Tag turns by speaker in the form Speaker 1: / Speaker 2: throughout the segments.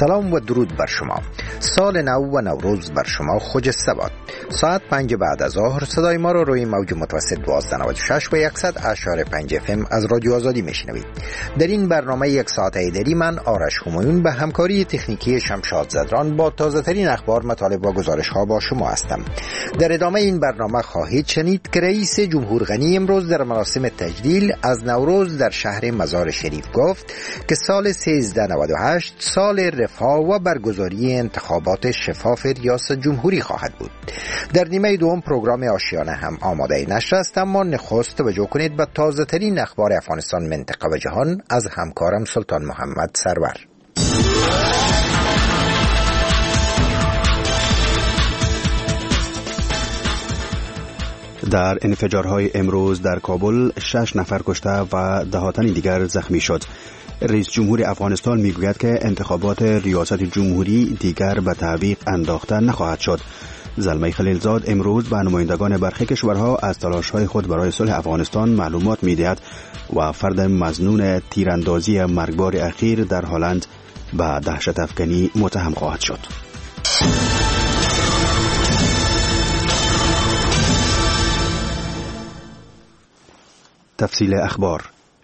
Speaker 1: سلام و درود بر شما. سال نو و نوروز بر شما خجسته باد. ساعت 5 بعد از ظهر صدای ما را روی موج متوسط 1296 و 100.5 FM از رادیو آزادی میشنوید. در این برنامه یک ساعت ایدری من آرش همایون به همکاری تکنیکی شمشاد زدران با تازه ترین اخبار، مطالب و گزارش ها با شما هستم. در ادامه این برنامه خواهید شنید که رئیس جمهور غنی امروز در مراسم تجلیل از نوروز در شهر مزار شریف گفت که سال 1398 سال رفاه و برگزاری انتخابات شفاف ریاست جمهوری خواهد بود. در نیمه دوم پروگرام آشیانه هم آماده نشر است، اما نخست توجه کنید به تازه ترین اخبار افغانستان، منطقه و جهان از همکارم سلطان محمد سرور.
Speaker 2: در انفجارهای امروز در کابل 6 نفر کشته و دهاتن دیگر زخمی شد. رئیس جمهور افغانستان میگوید که انتخابات ریاست جمهوری دیگر به تعویق انداخته نخواهد شد. زلمه خلیلزاد امروز به نمایندگان برخی کشورها از تلاش‌های خود برای صلح افغانستان معلومات می‌دهد و فرد مظنون تیراندازی مرگبار اخیر در هلند به دهشت افکنی متهم خواهد شد. تفصیل اخبار.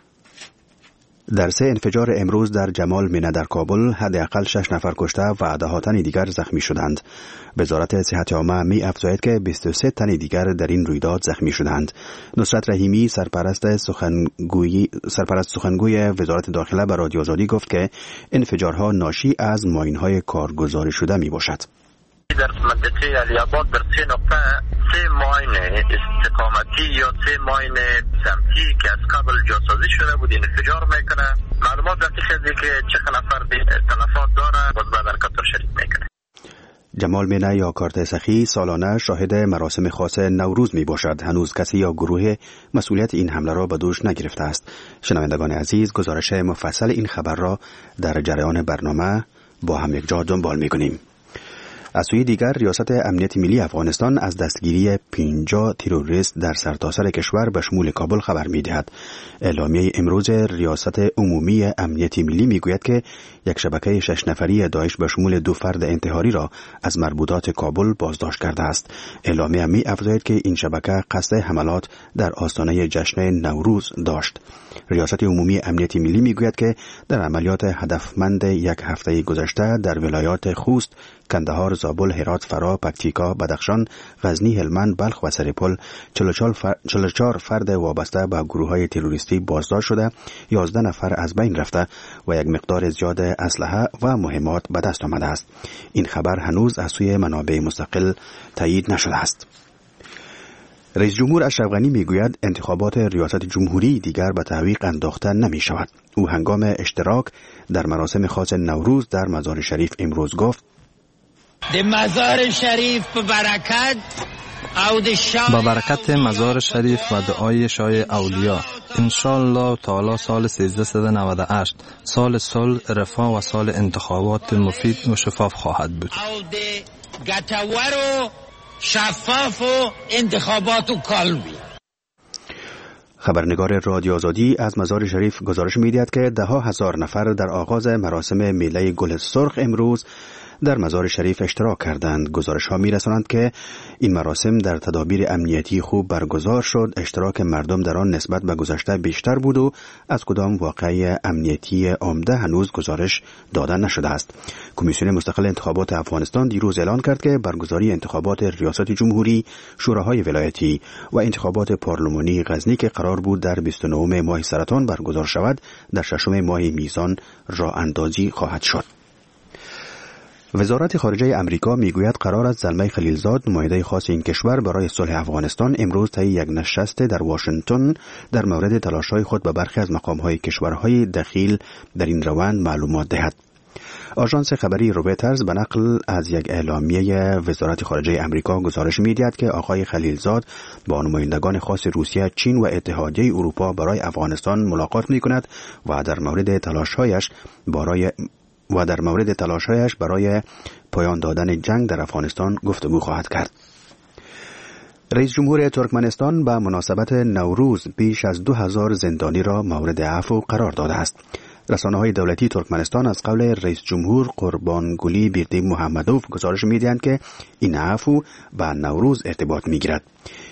Speaker 2: در 3 انفجار امروز در جمال منه در کابل حداقل 6 نفر کشته و دهاتن دیگر زخمی شدند. وزارت صحت عامه می افزاید که 23 تن دیگر در این رویداد زخمی شدند. نصرت رحیمی سرپرست سخنگوی وزارت داخله به رادیو آزادی گفت که انفجارها ناشی از ماین‌های کارگزاری شده می باشد.
Speaker 3: در منطقه علی‌آباد در 3 نقطه 3 ماین استقامتی یا 3 ماین سمتی که از قبل جاسازی شده بود انفجار میکنه. معلومات دقیق است که چند نفر تلفات داره و بعد حرکت شریک میکنه.
Speaker 2: جمال منه یا کارت سخی سالانه شاهد مراسم خاص نوروز می باشد. هنوز کسی یا گروه مسئولیت این حمله را به دوش نگرفته است. شنوندگان عزیز، گزارش مفصل این خبر را در جریان برنامه با هم یک جا دنبال می کنیم. از سوی دیگر ریاست امنیت ملی افغانستان از دستگیری 50 تروریست در سرتاسر کشور به شمول کابل خبر می‌دهد. اعلامیه امروز ریاست عمومی امنیت ملی میگوید که یک شبکه 6 نفری داعش به شمول 2 فرد انتحاری را از مربوطات کابل بازداشت کرده است. اعلامیه می‌افزاید که این شبکه قصد حملات در آستانه جشن نوروز داشت. ریاست عمومی امنیت ملی میگوید که در عملیات هدفمند یک هفته گذشته در ولایات خوست، کندهار، زابل، هرات، فرا، پکتیکا، بدخشان، غزنی، هلمند، بلخ و سرپل 44 فرد وابسته به گروه‌های تروریستی بازداشت شده، 11 نفر از بین رفته و یک مقدار زیاد اسلحه و مهمات به دست آمده است. این خبر هنوز از سوی منابع مستقل تایید نشده است. رئیس جمهور اشرف غنی میگوید انتخابات ریاست جمهوری دیگر به تعویق انداخته نمی شود. او هنگام اشتراک در مراسم خاص نوروز در مزار شریف امروز گفت:
Speaker 4: به مزار شریف
Speaker 5: با برکت مزار شریف و دعای شاه اولیاء انشاءالله تعالی سال 1398 سال صلح، رفاه و سال انتخابات مفید و شفاف خواهد بود.
Speaker 4: شفاف و انتخابات و کالمی.
Speaker 2: خبرنگار رادیو آزادی از مزار شریف گزارش می‌دهد که 10,000 نفر در آغاز مراسم میله گل سرخ امروز در مزار شریف اشتراک کردند. گزارش‌ها می‌رسانند که این مراسم در تدابیر امنیتی خوب برگزار شد. اشتراک مردم در آن نسبت به گذشته بیشتر بود و از کدام واقعه امنیتی عمده هنوز گزارش داده نشده است. کمیسیون مستقل انتخابات افغانستان دیروز اعلان کرد که برگزاری انتخابات ریاست جمهوری، شوراهای ولایتی و انتخابات پارلمانی غزنی که قرار بود در 29 ماه سرطان برگزار شود، در 6 ماه میزان راه اندازی خواهد شد. وزارت خارجه امریکا میگوید قرار است زلمه خلیلزاد، نماینده خاص این کشور برای صلح افغانستان، امروز طی یک نشست در واشنگتن در مورد تلاش‌های خود به برخی از مقام‌های کشورهای دخیل در این روند معلومات دهد. آژانس خبری رویترز به نقل از یک اعلامیه وزارت خارجه امریکا گزارش می‌دهد که آقای خلیلزاد با نمایندگان خاص روسیه، چین و اتحادیه اروپا برای افغانستان ملاقات می‌کند و در مورد تلاش‌هایش برای پایان دادن جنگ در افغانستان گفتگو خواهد کرد. رئیس جمهور ترکمنستان به مناسبت نوروز بیش از 2000 زندانی را مورد عفو قرار داده است. رسانه‌های دولتی ترکمنستان از قول رئیس جمهور قربانگلی بیردی محمدوف گزارش می‌دهند که این عفو با نوروز ارتباط می‌گیرد.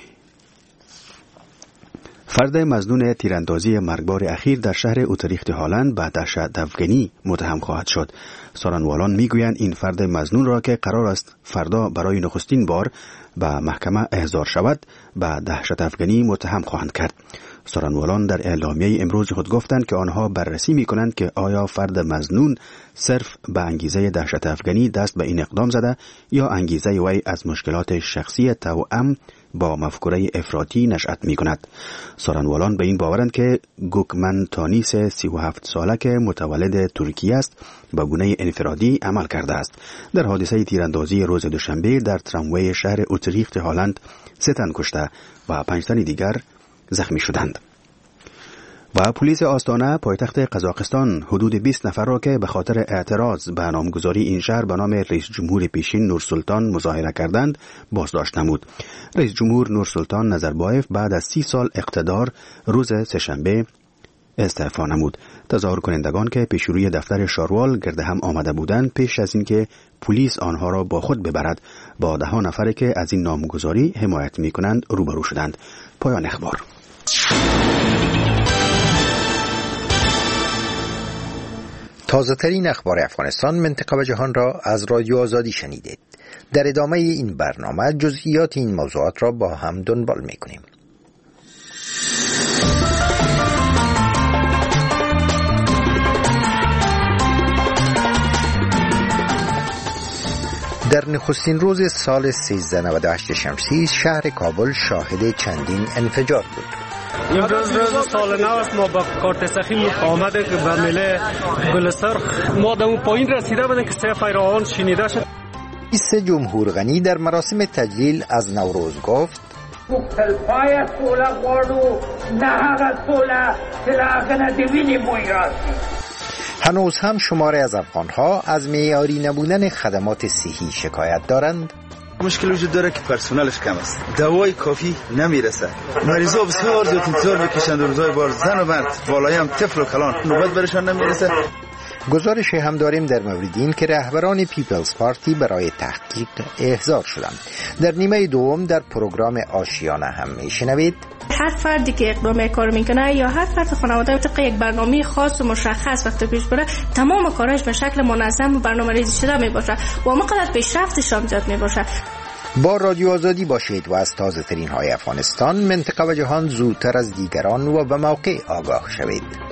Speaker 2: فرد مظنون تیراندازی مرگبار اخیر در شهر اوتریخت هالند به دهشت افغانی متهم خواهد شد. سارنوالان میگویند این فرد مظنون را که قرار است فردا برای نخستین بار به محکمه احضار شود به دهشت افغانی متهم خواهند کرد. سارنوالان در اعلامیه امروز خود گفتند که آنها بررسی می‌کنند که آیا فرد مظنون صرف به انگیزه دهشت افغانی دست به این اقدام زده یا انگیزه وی از مشکلات شخصی توأم با مفکوره افراطی نشأت می‌کند. سارنوالان به این باورند که گوکمن تانیس 37 ساله که متولد ترکیه است به گونه انفرادی عمل کرده است. در حادثه تیراندازی روز دوشنبه در تراموی شهر اوتریخت هالند 3 تن کشته و 5 تن دیگر زخمی شدند. و پلیس آستانه پایتخت قزاقستان حدود 20 نفر را که به خاطر اعتراض به نامگذاری این شهر به نام رئیس جمهور پیشین نورسلطان مظاهره کردند بازداشت نمود. رئیس جمهور نورسلطان نظربایف بعد از 30 سال اقتدار روز سه‌شنبه استعفا نمود. تظاهر کنندگان که پیش روی دفتر شاروال گرد هم آمده بودند پیش از اینکه پلیس آنها را با خود ببرد با 10 نفری که از این نامگذاری حمایت می‌کنند روبرو شدند. پایان اخبار.
Speaker 1: تازه ترین اخبار افغانستان، منطقه و جهان را از رادیو آزادی شنیدید. در ادامه این برنامه جزئیات این موضوعات را با هم دنبال می‌کنیم. در نخستین روز سال 1398 شمسی شهر کابل شاهد چندین انفجار بود.
Speaker 6: این روز سال نو است. ما با کارت سخی آمده که به مله گلسرخ ما در اون پایین رسیده بودیم که سه فیران شنیده شد.
Speaker 1: رئیس جمهور غنی در مراسم تجلیل از نوروز گفت
Speaker 7: پای سوله غواړو نه هغه سوله چې له هغه نه د وینې بوی راسي.
Speaker 1: هنوز هم شماری از افغانها از معیاری نبودن خدمات صحی شکایت دارند.
Speaker 8: مشکل وجود داره که پرسنلش کم است، دوای کافی نمیرسه، مریضا بسیار زیاد انتظار میکشند، روزهای بار زن و مرد بالای هم طفل و کلان نوبت برشان نمیرسه.
Speaker 1: گزارش هم داریم در مورد این که رهبران پیپلز پارتی برای تحقیق احضار شدند. در نیمه دوم در پروگرام آشیانه هم میشنوید
Speaker 9: هر فردی که اقدام کار میکنه یا هر فرد خانواده طبق یک برنامه خاص و مشخص وقتی پیش بره تمام کارش به شکل منظم و برنامه‌ریزی شده میباشه و همینقدر پیشرفتش هم زیاد میباشه.
Speaker 1: با رادیو آزادی باشید و از تازه ترین های افغانستان، منطقه و جهان زودتر از دیگران و به موقع آگاه شوید.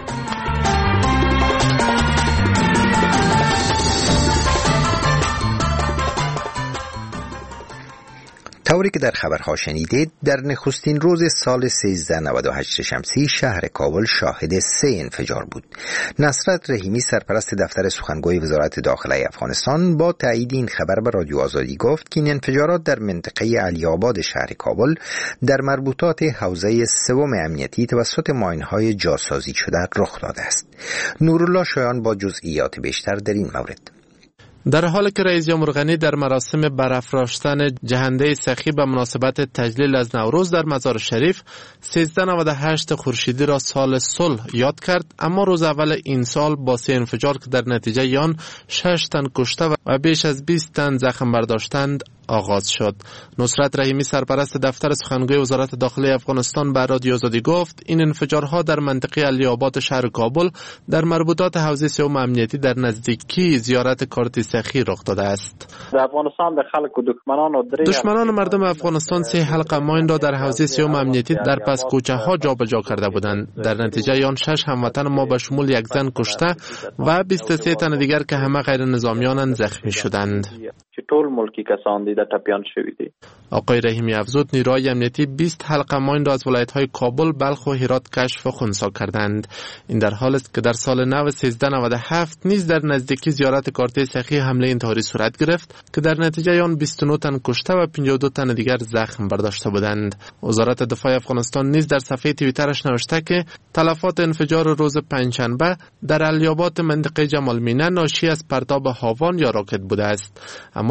Speaker 1: طوری که در خبرها شنیدید، در نخستین روز سال 1398 شمسی شهر کابل شاهد 3 انفجار بود. نصرت رحیمی سرپرست دفتر سخنگوی وزارت داخله افغانستان با تایید این خبر به رادیو آزادی گفت که این انفجارات در منطقه علی‌آباد شهر کابل در مربوطات حوزه 3 امنیتی توسط ماین‌های جاسازی شده رخ داده است. نورالله شایان با جزئیات بیشتر در این مورد.
Speaker 10: در حالی که رئیس جمهور غنی در مراسم برافراشتن جهنده سخی به مناسبت تجلیل از نوروز در مزار شریف 1398 خورشیدی را سال صلح یاد کرد، اما روز اول این سال با 3 انفجار که در نتیجه آن 6 تن کشته و بیش از 20 تن زخم برداشتند آغاز شد. نصرت رحیمی سرپرست دفتر سخنگوی وزارت داخله افغانستان به رادیو آزادی گفت این انفجارها در منطقه علی‌آباد شهر کابل در مربوطات حوزه 3 امنیتی در نزدیکی زیارت کارت سخی رخ داده است.
Speaker 3: در افغانستان به خلق و
Speaker 10: دشمنان مردم افغانستان 3 حلقه ماین را در حوزه 3 امنیتی در پس کوچه ها جابجا کرده بودند. در نتیجه آن 6 هموطن ما به شمول 1 زن کشته و 23 تن دیگر که همه غیر نظامیان زخمی شدند.
Speaker 3: ټول ملکی کسان دي د ټپیان شوي دي.
Speaker 10: آقای رحیمی افزود نیروهای امنیتی 20 حلقه ماین را از ولایت‌های کابل، بلخ و هرات کشف و خنثی کردند. این در حالی است که در سال نو 1397 نیز در نزدیکی زیارت کارت سخی حمله انتحاری صورت گرفت که در نتیجه آن 29 تن کشته و 52 تن دیگر زخم برداشته بودند. وزارت دفاع افغانستان نیز در صفحه توییترش نوشته که تلفات انفجار روز پنجشنبه در علی‌آباد منطقه جمال مینه ناشی از پرتاب هاوان یا راکت بوده است. اما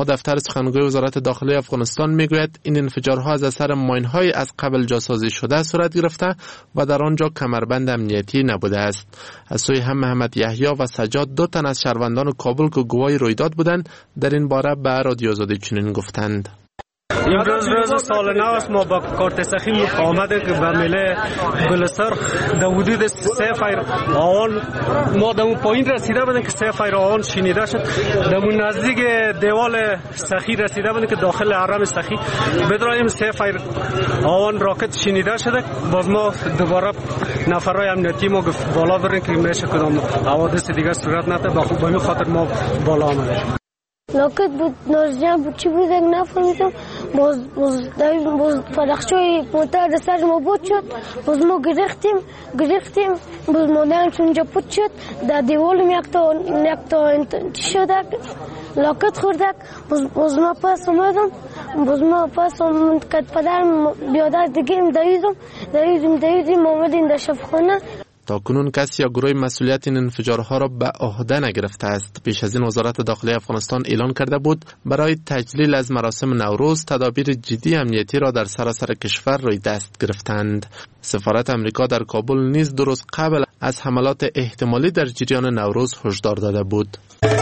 Speaker 10: دفتر سخنگوی وزارت داخلی افغانستان میگوید این انفجارها از اثر ماین‌های از قبل جاسازی شده صورت گرفته و در آنجا کمربند امنیتی نبوده است. از سوی هم محمد یحیی و سجاد 2 تن از شهروندان کابل که گواهی رویداد بودند در این باره به رادیو آزادی چنین گفتند:
Speaker 6: امروز روز سال نو است. ما با کارت سخی آمده که به میله گلسرخ در حدود 3 فایر آن ما در اون پایین رسیده بودیم که 3 فایر آن شنیده شد. در اون نزدیک دیوال سخی رسیده بودیم که داخل حرم سخی بدرایم 3 فایر آن راکت شنیده شده. باز ما دوباره نفرای امنیتی ما بالا بریم که میشه کدام حوادث دیگه صورت نده. با خوب به خاطر ما بالا آمده.
Speaker 11: لاکت بود نازجان بود چی بود نفهمیدم. باز فرخشوی موتر در سر ما بود شد. باز ما گرفتیم باز مادرم اونجا پود شد. در دیوالم یک تا شده لاکت خوردک. باز ما پس اومدم که پدرم بیادر دیگه دویدیم آمدیم در شفاخانه.
Speaker 10: تا کنون کسی یا گروه مسئولیت این انفجارها را به عهده نگرفته است. پیش از این وزارت داخلی افغانستان اعلان کرده بود برای تجلیل از مراسم نوروز تدابیر جدی امنیتی را در سراسر کشور روی دست گرفتند. سفارت امریکا در کابل نیز 2 روز قبل از حملات احتمالی در جریان نوروز هشدار داده بود.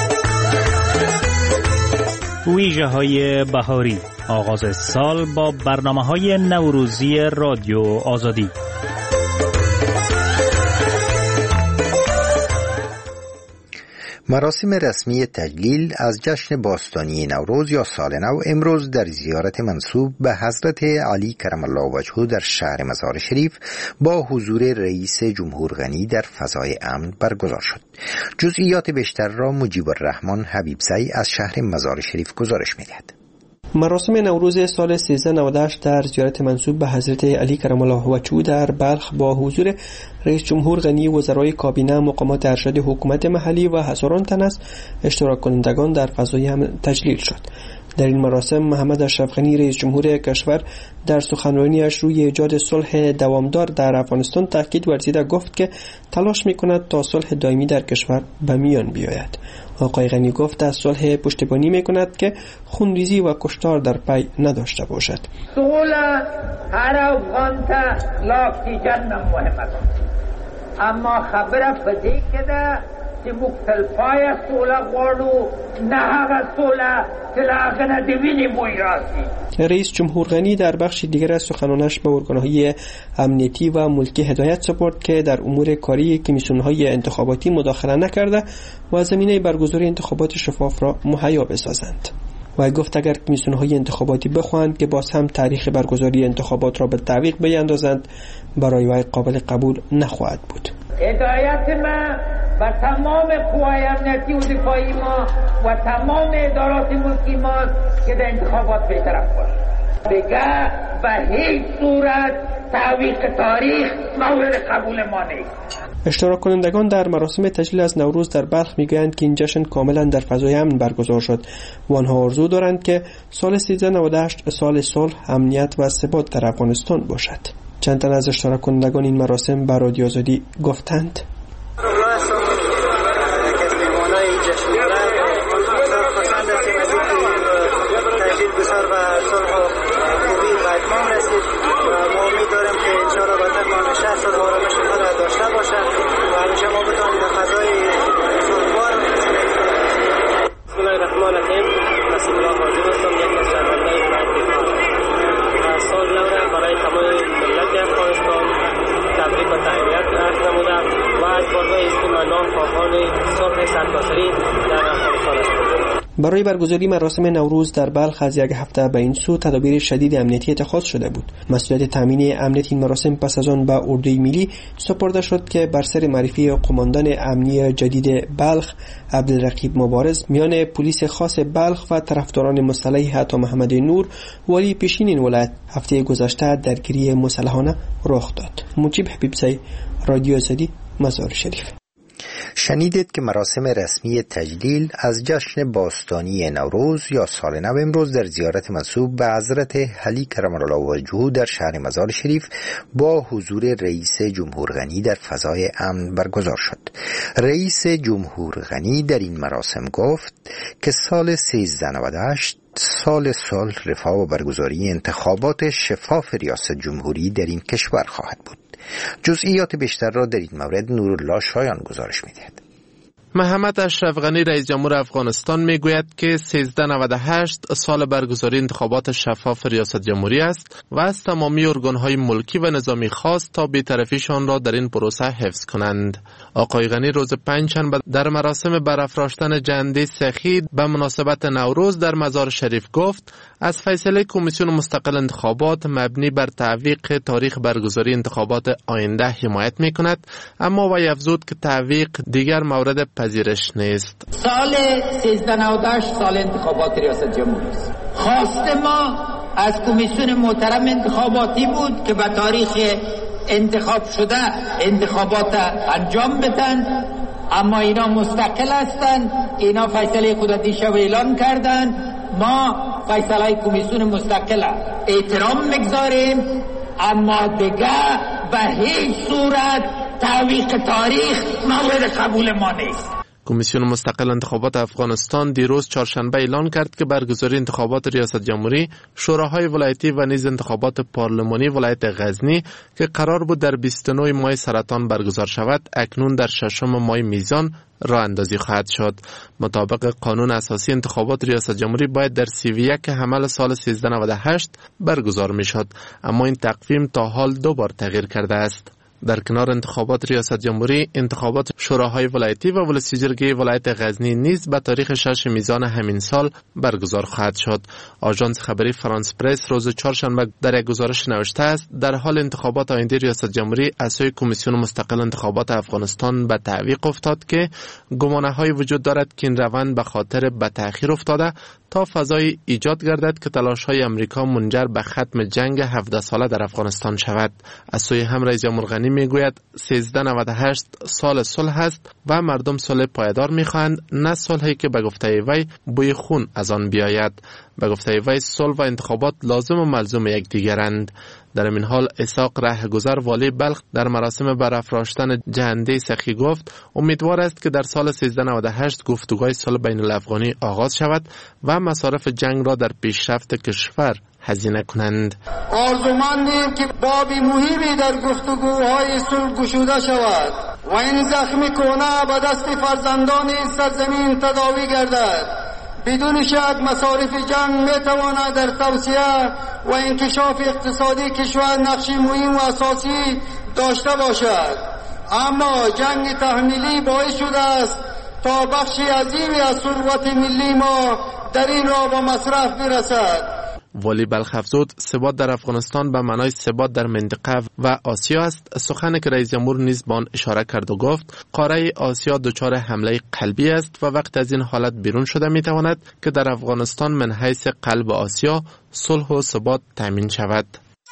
Speaker 12: ویژه‌های بهاری، آغاز سال با برنامه‌های نوروزی رادیو آزادی.
Speaker 1: مراسم رسمی تجلیل از جشن باستانی نوروز یا سال نو امروز در زیارت منسوب به حضرت علی کرم الله وجهه در شهر مزار شریف با حضور رئیس جمهور غنی در فضای امن برگزار شد. جزئیات بیشتر را مجیب الرحمن حبیبزی از شهر مزار شریف گزارش می‌دهد.
Speaker 13: مراسم نوروز سال 1398 در زیارت منسوب به حضرت علی کرم الله وجهه در بلخ با حضور رئیس جمهور غنی، وزرای کابینه، مقامات ارشد حکومت محلی و هزاران تن از اشتراک کنندگان در فضای امن تجلیل شد. در این مراسم محمد اشرف غنی رئیس جمهور کشور در سخنرانیش روی ایجاد صلح دوامدار در افغانستان تاکید ورزیده گفت که تلاش می‌کند تا صلح دائمی در کشور به میان بیاید. آقای غنی گفت از صلح پشتیبانی می‌کند که خونریزی و کشتار در پی نداشته باشد.
Speaker 7: صلح هر افغان ته لاکی جنم مهمه، اما خبره پدې کې ده چې موږ تلپایه صلح غواړو، نه هغه صلح چې له هغه نه د وینې بوی راسي.
Speaker 13: رئیس جمهور غنی در بخش دیگر از سخنانش به ارگان‌های امنیتی و ملکی هدایت سپرد که در امور کاری کمیسیون‌های انتخاباتی مداخله نکرده و زمینه برگزاری انتخابات شفاف را مهیا بسازند. و گفت اگر کمیسیون‌های انتخاباتی بخواهند که باز هم تاریخ برگزاری انتخابات را به تعویق بیندازند برای وی قابل قبول نخواهد بود.
Speaker 7: هدایت من و تمام قوای امنیتی و دفاعی ما و تمام ادارات ملکی ما که در انتخابات بی‌طرف باشه. دیگه به هیچ صورت تعویق تاریخ مورد قبول ما نیست.
Speaker 13: اشتراک کنندگان در مراسم تجلیل از نوروز در بلخ میگویند که این جشن کاملا در فضای امن برگزار شد و آنها آرزو دارند که سال 1398 سال صلح، امنیت و ثبات در افغانستان باشد. چند تن از اشتراک کنندگان این مراسم به رادیو آزادی گفتند: برای برگزاری مراسم نوروز در بلخ از یک هفته به این سو تدابیر شدید امنیتی اتخاذ شده بود. مسئولیت تامین امنیت این مراسم پس از آن به اردوی ملی سپرده شد که بر سر معرفی قماندان امنی جدید بلخ عبدالرقیب مبارز میان پلیس خاص بلخ و طرفداران مسلح عطا محمد نور والی پیشین این ولایت هفته گذشته درگیری مسلحانه رخ داد. مجیب حبیبزی، رادیو آزادی، مزار شریف.
Speaker 1: شنیدید که مراسم رسمی تجلیل از جشن باستانی نوروز یا سال نو امروز در زیارت منسوب به حضرت علی کرم الله وجهه در شهر مزار شریف با حضور رئیس جمهور غنی در فضای امن برگزار شد. رئیس جمهور غنی در این مراسم گفت که سال 1398 سال صلح، رفاه و برگزاری انتخابات شفاف ریاست جمهوری در این کشور خواهد بود. جزئیات بیشتر را در این مورد نورالله شایان گزارش می‌دهد.
Speaker 10: محمد اشرف غنی رئیس جمهور افغانستان میگوید که 1398 سال برگزاری انتخابات شفاف ریاست جمهوری است و از تمامی ارگان‌های ملکی و نظامی خواست تا بی‌طرفیشان را در این پروسه حفظ کنند. آقای غنی روز پنجشنبه در مراسم برافراشتن جنده سخی به مناسبت نوروز در مزار شریف گفت از فیصله کمیسیون مستقل انتخابات مبنی بر تعویق تاریخ برگزاری انتخابات آینده حمایت می‌کند، اما وی افزود که تعویق دیگر مورد پذیرش نیست.
Speaker 4: سال 1398 سال انتخابات ریاست جمهوری است. خواست ما از کمیسیون محترم انتخاباتی بود که به تاریخ انتخاب شده انتخابات انجام بدن، اما اینا مستقل هستند. اینا فیصله خود دیشب اعلان کردن. ما فیصله کمیسیون مستقل احترام میگذاریم، اما دیگه به هیچ صورت تعویق تاریخ مورد قبول ما نیست.
Speaker 10: کمیسیون مستقل انتخابات افغانستان دیروز چهارشنبه اعلان کرد که برگزاری انتخابات ریاست جمهوری، شوراهای ولایتی و نیز انتخابات پارلمانی ولایت غزنی که قرار بود در 29 ماه سرطان برگزار شود، اکنون در 6 ماه میزان راه اندازی خواهد شد. مطابق قانون اساسی انتخابات ریاست جمهوری باید در 31 حمل سال 1398 برگزار می شد، اما این تقویم تا حال 2 بار تغییر کرده است. در کنار انتخابات ریاست جمهوری، انتخابات شوراهای ولایتی و ولسیجرگی ولایت غزنی نیز به تاریخ 6 میزان همین سال برگزار خواهد شد. آژانس خبری فرانس پرس روز چهارشنبه در یک گزارش نوشته است در حال انتخابات آینده ریاست جمهوری، اعضای کمیسیون مستقل انتخابات افغانستان به تعویق افتاد که گمانه‌های وجود دارد که این روند به خاطر به تأخیر افتاده تا فضای ایجاد گردد که تلاش‌های آمریکا منجر به ختم جنگ 17 ساله در افغانستان شود. از سوی هم رئیس جمهور غنی میگوید 1398 سال صلح است و مردم صلح پایدار میخواهند، نه صلحی که به گفته وی بوی خون از آن بیاید. به گفته وی صلح و انتخابات لازم و ملزوم یکدیگرند. در این حال اسحاق رهگذر والی بلخ در مراسم برافراشتن جنده سخی گفت امیدوار است که در سال 1398 گفتگوهای صلح بین الافغانی آغاز شود و مصارف جنگ را در پیشرفت کشور هزینه کنند.
Speaker 14: آرزومندیم که بابی مهمی در گفتگوهای صلح گشوده شود و این زخم کهنه به دست فرزندان این سرزمین تداوی گردد. بدون شک مصارف جنگ میتواند در توسعه و انکشاف اقتصادی کشور نقشی مهم و اساسی داشته باشد، اما جنگ تحمیلی باعث شده است تا بخشی عظیمی از ثروت ملی ما در این راه به مصرف برسد.
Speaker 10: والی بلخ افزود ثبات در افغانستان به معنای ثبات در منطقه و آسیا است. سخنی که رئیس جمهور نیز به آن اشاره کرد و گفت قاره آسیا دچار حمله قلبی است و وقت از این حالت بیرون شده میتواند که در افغانستان من حیث قلب آسیا صلح و ثبات تامین شود.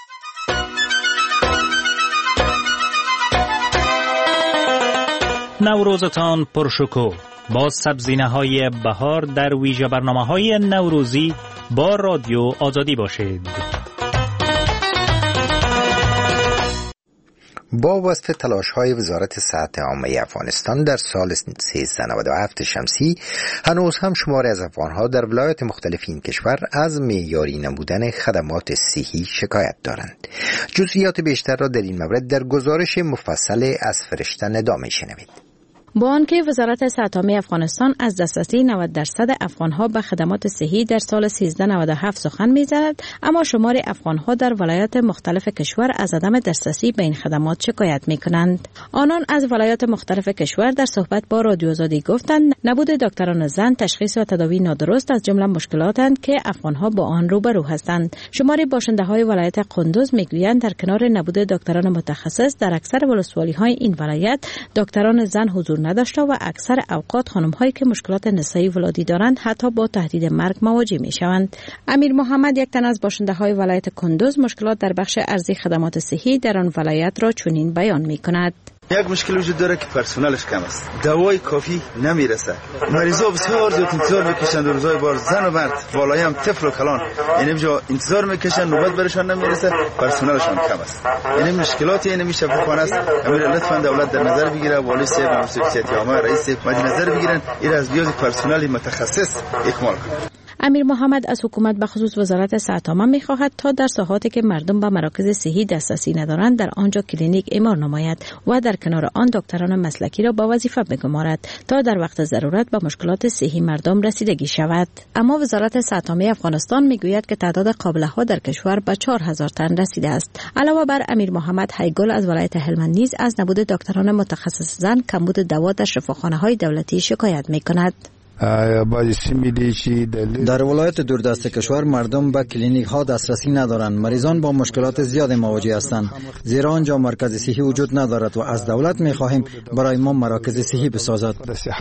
Speaker 12: نوروزتان پرشکوه با سبزینه‌های بهار در ویژه برنامه‌های نوروزی با رادیو آزادی باشید.
Speaker 1: با وصف تلاش‌های وزارت صحت عامه افغانستان در سال 1397 شمسی، هنوز هم شماری از افغان‌ها در ولایات مختلف این کشور از معیاری نبودن خدمات صحی شکایت دارند. جزئیات بیشتر را در این مورد در گزارش مفصل از فرشته ندا می‌شنوید.
Speaker 15: با آنکه وزارت صحت عامه افغانستان از دسترسی 90% افغانها به خدمات صحی در سال 1397 سخن می‌زند، اما شمار افغانها در ولایات مختلف کشور از عدم دسترسی به این خدمات شکایت می‌کنند. آنان از ولایات مختلف کشور در صحبت با رادیو آزادی گفتند نبود دکتران زن، تشخیص و تداوی نادرست از جمله مشکلاتند که افغانها با آن روبرو هستند. شماری باشنده‌های ولایت قندوز می‌گویند در کنار نبود دکتران متخصص در اکثر ولسوالی‌های این ولایت دکتران زن حضور نداشته و اکثر اوقات خانم‌هایی که مشکلات نسایی ولادی دارند حتی با تهدید مرگ مواجه می‌شوند. امیر محمد، یک تن از باشنده‌های ولایت کندوز، مشکلات در بخش ارزی خدمات صحی در آن ولایت را چنین بیان می‌کند.
Speaker 8: یک مشکل وجود داره که پرسنلش کم است، دوای کافی نمیرسه، مریضا بسیار زیاد انتظار میکشند، روزهای بار زن و مرد بالای هم طفل و کلان یعنی جا انتظار میکشن، نوبت برشان نمیرسه، پرسنلشان کم است. یعنی مشکلات این میشه بخوانه است. امیر لطفا دولت در نظر بگیره، والی صاحب مسئول صحت عامه رئیس مد نظر بگیرن این از بیاز پرسنل متخصص اکمال کنند.
Speaker 15: امیر محمد از حکومت به خصوص وزارت صحت عامه می‌خواهد تا در ساحاتی که مردم به مراکز صحی دسترسی ندارند در آنجا کلینیک اعمار نماید و در کنار آن دکتران مسلکی را به وظیفه بگمارد تا در وقت ضرورت به مشکلات صحی مردم رسیدگی شود. اما وزارت صحت عامه افغانستان میگوید که تعداد قابله‌ها در کشور به 4000 تن رسیده است. علاوه بر امیر محمد حیگل از ولایت هلمند نیز از نبود دکتران متخصص زن، کمبود دوا در شفاخانه‌های دولتی شکایت می‌کند.
Speaker 16: در ولایت دوردست کشور مردم به کلینیک ها دسترسی ندارند. مریضان با مشکلات زیاد مواجه هستند، زیرا آنجا مرکز صحی وجود ندارد و از دولت می خواهیم برای ما مراکز صحی بسازد.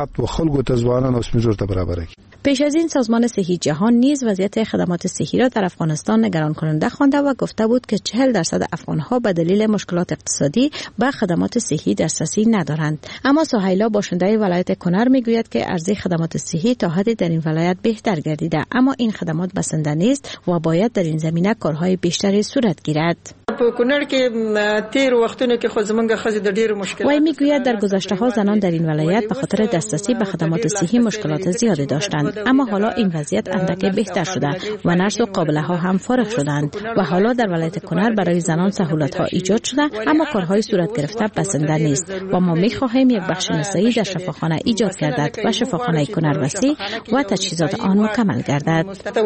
Speaker 15: پیش از این سازمان صحی جهان نیز وضعیت خدمات صحی را در افغانستان نگران کننده خوانده و گفته بود که 40% افغان‌ها به دلیل مشکلات اقتصادی به خدمات صحی دسترسی ندارند. اما سهیلا باشنده ولایت کنر میگوید که عرضه خدمات صحی تا حدی در این ولایت بهتر گردیده، اما این خدمات بسنده نیست و باید در این زمینه کارهای بیشتری صورت گیرد.
Speaker 17: کنر که تیر وختونه که خود زمونږ خزي د ډیر مشکلات
Speaker 15: وای میگوید در گذشته ها زنان در این ولایت به خاطر دسترسی به خدمات صحی مشکلات زیادی داشتند، اما حالا این وضعیت اندکی بهتر شده و نرس و قابله ها هم فارغ شدند و حالا در ولایت کنر برای زنان سهولت ها ایجاد شده، اما کارهای صورت گرفته بسنده نیست و ما میخواهیم یک بخش نسایی در شفاخانه ایجاد گردد و شفاخانه کنر وسیع و تجهیزات آن مکمل گردد.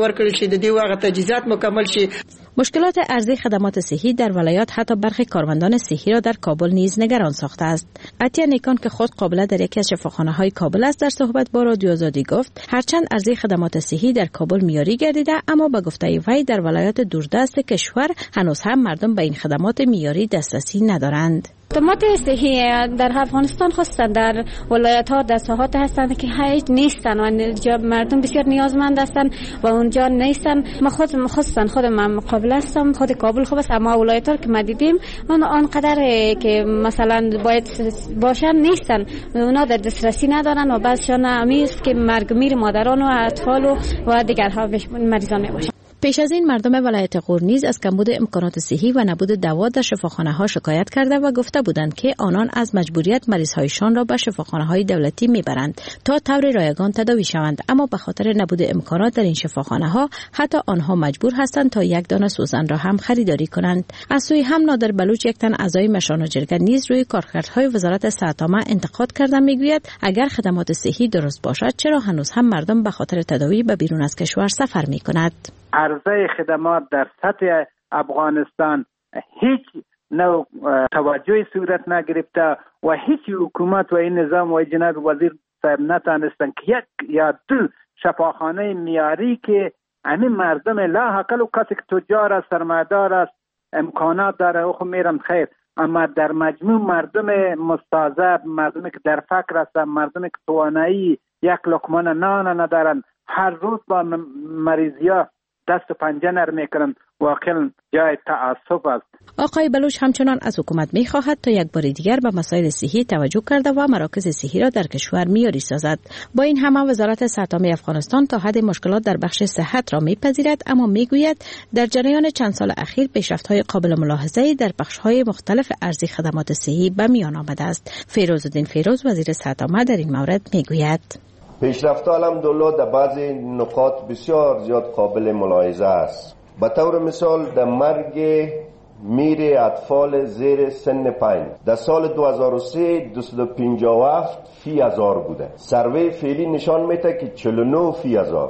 Speaker 15: مشکلات عرضه خدمات صحی در ولایات حتی برخی کارمندان صحی را در کابل نیز نگران ساخته است. عطیه نیکان که خود قابله در یکی از شفاخانه‌های کابل است در صحبت با رادیو آزادی گفت هرچند عرضه خدمات صحی در کابل معیاری گردیده، اما به گفته وی در ولایات دوردست کشور هنوز هم مردم به این خدمات معیاری دسترسی ندارند.
Speaker 18: خدمات صحی در افغانستان خصوصا در ولایت ها در ساحات هستند که هیچ نیستن و مردم بسیار نیازمند هستند و اونجا نیستن. ما خصوصا خودم مقابل هستم، خود کابل خوب است، اما ولایت ها که ما دیدیم آنقدر که مثلا باید باشن نیستن، اونا در دسترسی ندارن و بعضشان همیست که مرگ میر مادران و اطفال و دیگرها مریضان میباشن.
Speaker 15: پیش از این مردم ولایت غور نیز از کمبود امکانات صحی و نبود دوا در شفاخانه‌ها شکایت کرده و گفته بودند که آنان از مجبوریت مریض‌هایشان را به شفاخانه‌های دولتی میبرند تا طور رایگان تداوی شوند، اما به خاطر نبود امکانات در این شفاخانه‌ها حتی آنها مجبور هستند تا یک دانه سوزن را هم خریداری کنند. از سوی هم نادر بلوچ یک تن اعضای مشان جرگه نیز روی کارکردهای وزارت صحت عامه انتقاد کرده میگوید اگر خدمات صحی درست باشد چرا هنوز هم مردم به خاطر تداوی به بیرون از کشور سفر می‌کنند؟
Speaker 19: عرضه خدمات در سطح افغانستان هیچ نوع توجه صورت نگرفته و هیچ حکومت و این نظام و جناب وزیر صاحب نتانستن که یک یا دو شفاخانه معیاری که همین مردم لااقل و کسی که تجار است، سرمایه‌دار است، امکانات داره او خو میرم خیر، اما در مجموع مردم مستضعف، مردمی که در فقر هستند، مردمی که توانایی یک لقمه نان ندارند، هر روز با مریضی‌ها دست و پنجه نرم میکنن، واقعا جای تعصب است.
Speaker 15: آقای بلوچ همچنان از حکومت میخواهد تا یک بار دیگر به مسائل صحی توجه کرده و مراکز صحی را در کشور معیاری سازد. با این همه وزارت صحت عامه افغانستان تا حد مشکلات در بخش صحت را میپذیرد، اما میگوید در جریان چند سال اخیر پیشرفت‌های قابل ملاحظه‌ای در بخش‌های مختلف عرضه خدمات صحی به میان آمده است. فیروزالدین فیروز وزیر صحت عامه در این مورد میگوید
Speaker 20: پیشرفت الحمدلله در بعضی نقاط بسیار زیاد قابل ملاحظه است. به طور مثال در مرگ میر اطفال زیر سن 5 در سال 2003 257 فی هزار بوده. سروی فعلی نشان میده که 49 فی هزار،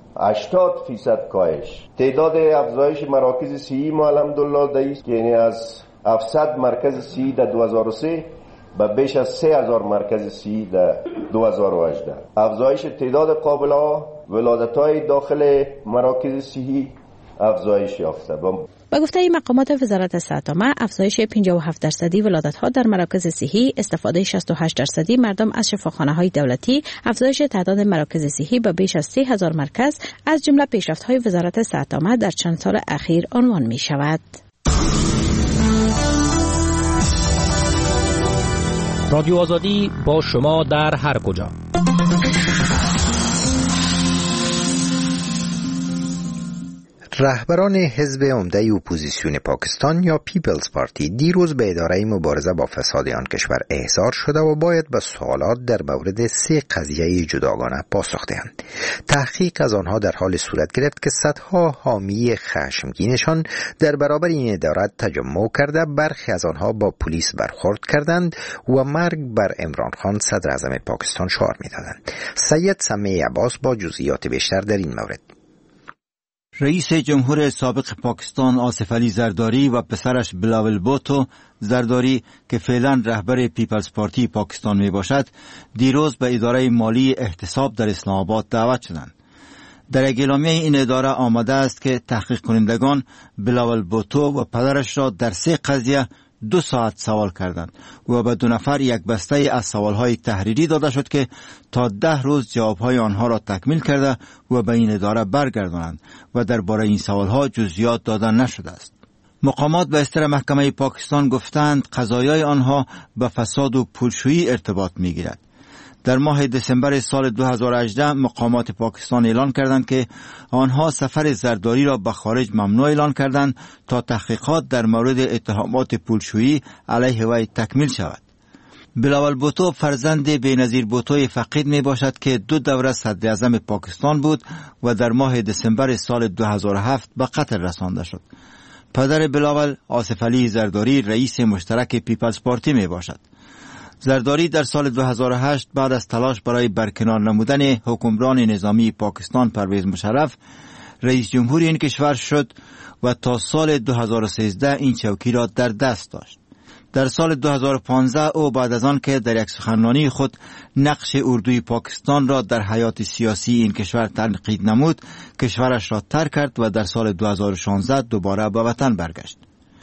Speaker 20: 80% کاهش. تعداد افزایش مراکز صحی ما الحمدلله دایست، یعنی از 700 مرکز صحی در 2003 به بیش از 3000 مرکز صحی در 2018. افزایش تعداد قابله‌ها، ولادت‌های داخل مراکز صحی افزایش یافته.
Speaker 15: با گفته مقامات وزارت صحت عامه افزایش 57% ولادت‌ها در مراکز صحی، استفاده 68% مردم از شفاخانه‌های دولتی، افزایش تعداد مراکز صحی به بیش از 3000 مرکز از جمله پیشرفت‌های وزارت صحت عامه در چند سال اخیر عنوان می‌شود.
Speaker 12: رادیو آزادی با شما در هر کجا.
Speaker 1: رهبران حزب عمده اپوزیسیون پاکستان یا پیپلز پارتی دیروز به اداره مبارزه با فساد آن کشور احضار شده و باید به سوالات در مورد 3 قضیه جداگانه پاسخ دهند. تحقیق از آنها در حال صورت گرفت که صدها حامی خشمگینشان در برابر این اداره تجمع کرده، برخی از آنها با پلیس برخورد کردند و مرگ بر عمران خان صدر اعظم پاکستان شعار می‌دادند. سید سمیع عباس با جزئیات بیشتر در این مورد.
Speaker 21: رئیس جمهور سابق پاکستان آصف علی زرداری و پسرش بلاول بوتو زرداری که فعلا رهبر پیپلز پارتی پاکستان می باشد، دیروز به اداره مالی احتساب در اسلام آباد دعوت شدند. در اعلامیه این اداره آمده است که تحقیق کنندگان بلاول بوتو و پدرش را در 3 قضیه 2 ساعت سوال کردند و به 2 نفر یک بسته از سوالهای تحریری داده شد که تا 10 روز جوابهای آنها را تکمیل کرده و به این اداره برگردانند و درباره این سوالها جزئیات داده نشده است. مقامات به استر محکمه پاکستان گفتند قضایای آنها به فساد و پولشویی ارتباط می‌گیرد. در ماه دسامبر سال 2018 مقامات پاکستان اعلان کردند که آنها سفر زرداری را به خارج ممنوع اعلان کردند تا تحقیقات در مورد اتهامات پولشویی علیه وی تکمیل شود. بلاول بوتو فرزند بینظیر بوتوی فقید می باشد که 2 دوره صدر اعظم پاکستان بود و در ماه دسامبر سال 2007 به قتل رسانده شد. پدر بلاول آصف علی زرداری رئیس مشترک پیپلز پارتی می باشد. زرداری در سال 2008 بعد از تلاش برای برکنار نمودن حکمران نظامی پاکستان پرویز مشرف رئیس جمهور این کشور شد و تا سال 2013 این چوکی را در دست داشت. در سال 2015 او بعد از آن که در یک سخنرانی خود نقش اردوی پاکستان را در حیات سیاسی این کشور تنقید نمود، کشورش را ترک کرد و در سال 2016 دوباره به وطن برگشت.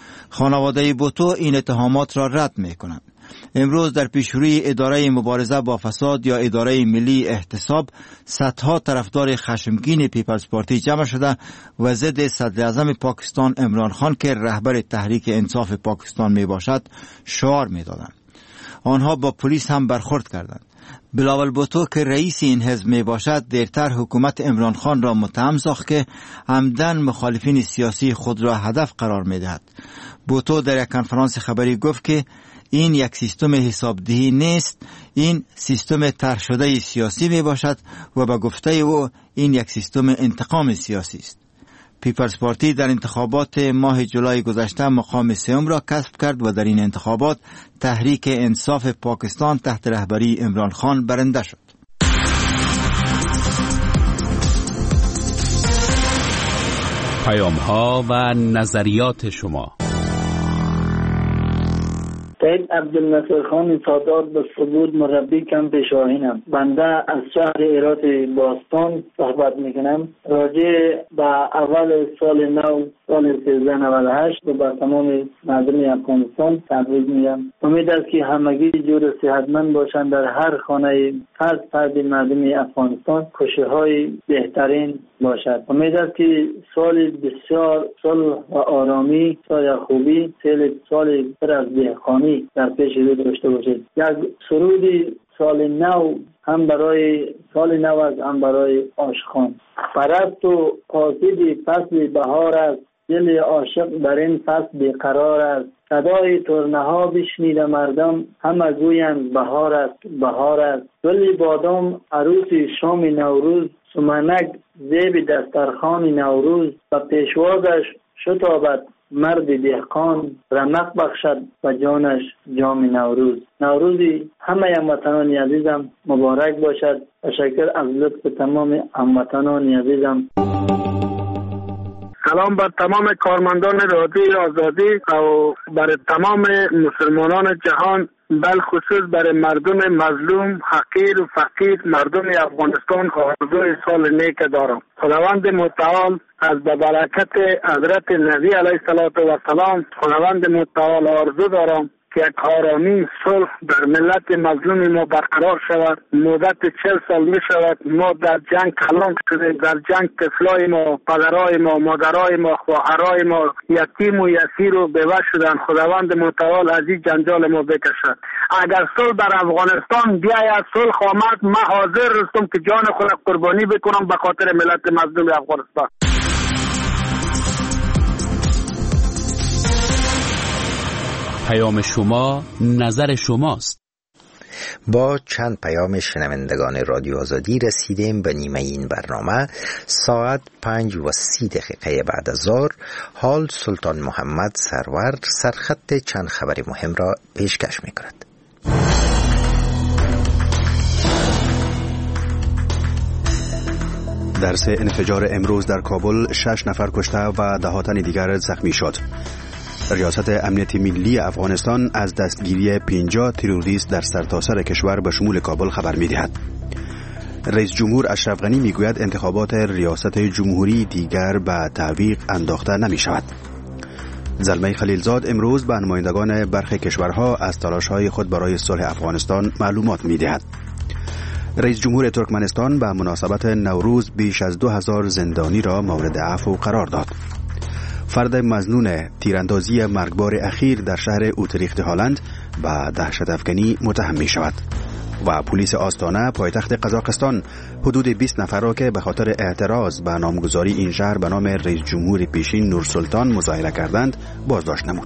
Speaker 21: خانواده بوتو این اتهامات را رد می کنند. امروز در پیشروی اداره مبارزه با فساد یا اداره ملی احتساب صدها طرفدار خشمگین پیپلز پارتی جمع شده و ضد صدر اعظم پاکستان عمران خان که رهبر تحریک انصاف پاکستان می باشد شعار می دادند. آنها با پلیس هم برخورد کردند. بلاول بوتو که رئیس این حزب می باشد دیرتر حکومت عمران خان را متهم ساخت که عمدن مخالفین سیاسی خود را هدف قرار می دهد. بوتو در یک کنفرانس خبری گفت که این یک سیستم حسابدهی نیست، این سیستم طرح شده سیاسی می باشد و به گفته او این یک سیستم انتقام سیاسی است. پیپلز پارتی در انتخابات ماه جولای گذشته مقام 3 را کسب کرد و در این انتخابات تحریک انصاف پاکستان تحت رهبری عمران خان برنده شد.
Speaker 22: پیام‌ها و نظریات شما.
Speaker 23: سید عبدالناصر خان سادات به ثبوت مربی کمپ شاهینم. بنده از شهر هرات باستان صحبت میکنم. راجع به اول سال نو سال 1398 و به تمام مردم افغانستان تبریک میگم. امید است که همگی جور صحتمند باشند. در هر خانه فرد مردم افغانستان خوشی‌های بهترین باشد. امید است که سال بسیار صلح و آرامی، سال خوبی، سال پر از دهقانی در پیش رو داشته باشید. یک سرود سال نو هم برای سال نو است هم برای عاشقان. پرست و قاصد فصل بهار است، دل عاشق در این فصل بیقرار است. صدای ترنه‌ها بشنیده مردم همه گویند بهار است بهار است. گل بادام عروس شام نوروز، سمنک زیب دسترخوان نوروز. و پیشوازش شتابد مرد دهقان، رمق بخشد و جانش جام نوروز. نوروزی همه هموطنان عزیزم مبارک باشد. تشکر از لطف تمام هموطنان عزیزم.
Speaker 24: سلام بر تمام کارمندان رادیو آزادی و بر تمام مسلمانان جهان، بالخصوص برای مردم مظلوم، حقیر و فقیر مردم افغانستان آرزوی سال نیک دارم. خداوند متعال از برکت حضرت نبی علیه السلام خداوند متعال آرزو دارم که یک آرامی صلح در ملت مظلوم ما برقرار شود. مدت 40 سال می شود ما در جنگ کلان شدیم، در جنگ طفلای ما، پدرای ما، مادرای ما، خواهرای ما یتیم و یسیر و بیوه شدن. خداوند متعال از این جنجال ما بکشد. اگر صلح در افغانستان بیاید، صلح آمد، من حاضر هستم که جان خود قربانی بکنم به خاطر ملت مظلوم افغانستان.
Speaker 22: پیام شما، نظر شماست.
Speaker 1: با چند پیام شنوندگان رادیو آزادی رسیدیم به نیمه این برنامه. ساعت 5:30 بعد از ظهر حال سلطان محمد سرور سرخط چند خبر مهم را پیشکش می‌کند.
Speaker 2: در 3 انفجار امروز در کابل 6 نفر کشته و 10 تن دیگر زخمی شد. ریاست امنیت ملی افغانستان از دستگیری 50 تروریست در سرتاسر کشور به شمول کابل خبر می‌دهد. رئیس جمهور اشرف غنی میگوید انتخابات ریاست جمهوری دیگر به تعویق انداخته نمی‌شود. زلمه خلیلزاد امروز به نمایندگان برخی کشورها از تلاش‌های خود برای صلح افغانستان معلومات می‌دهد. رئیس جمهور ترکمنستان به مناسبت نوروز بیش از 2000 زندانی را مورد عفو قرار داد. فرد مظنون تیراندازی مرگبار اخیر در شهر اوتریخت هالند به دهشت افکنی متهم می شود. و پلیس آستانه پایتخت قزاقستان حدود 20 نفر را که به خاطر اعتراض به نامگذاری این شهر به نام رئیس جمهور پیشین نورسلطان مظاهره کردند بازداشت نمود.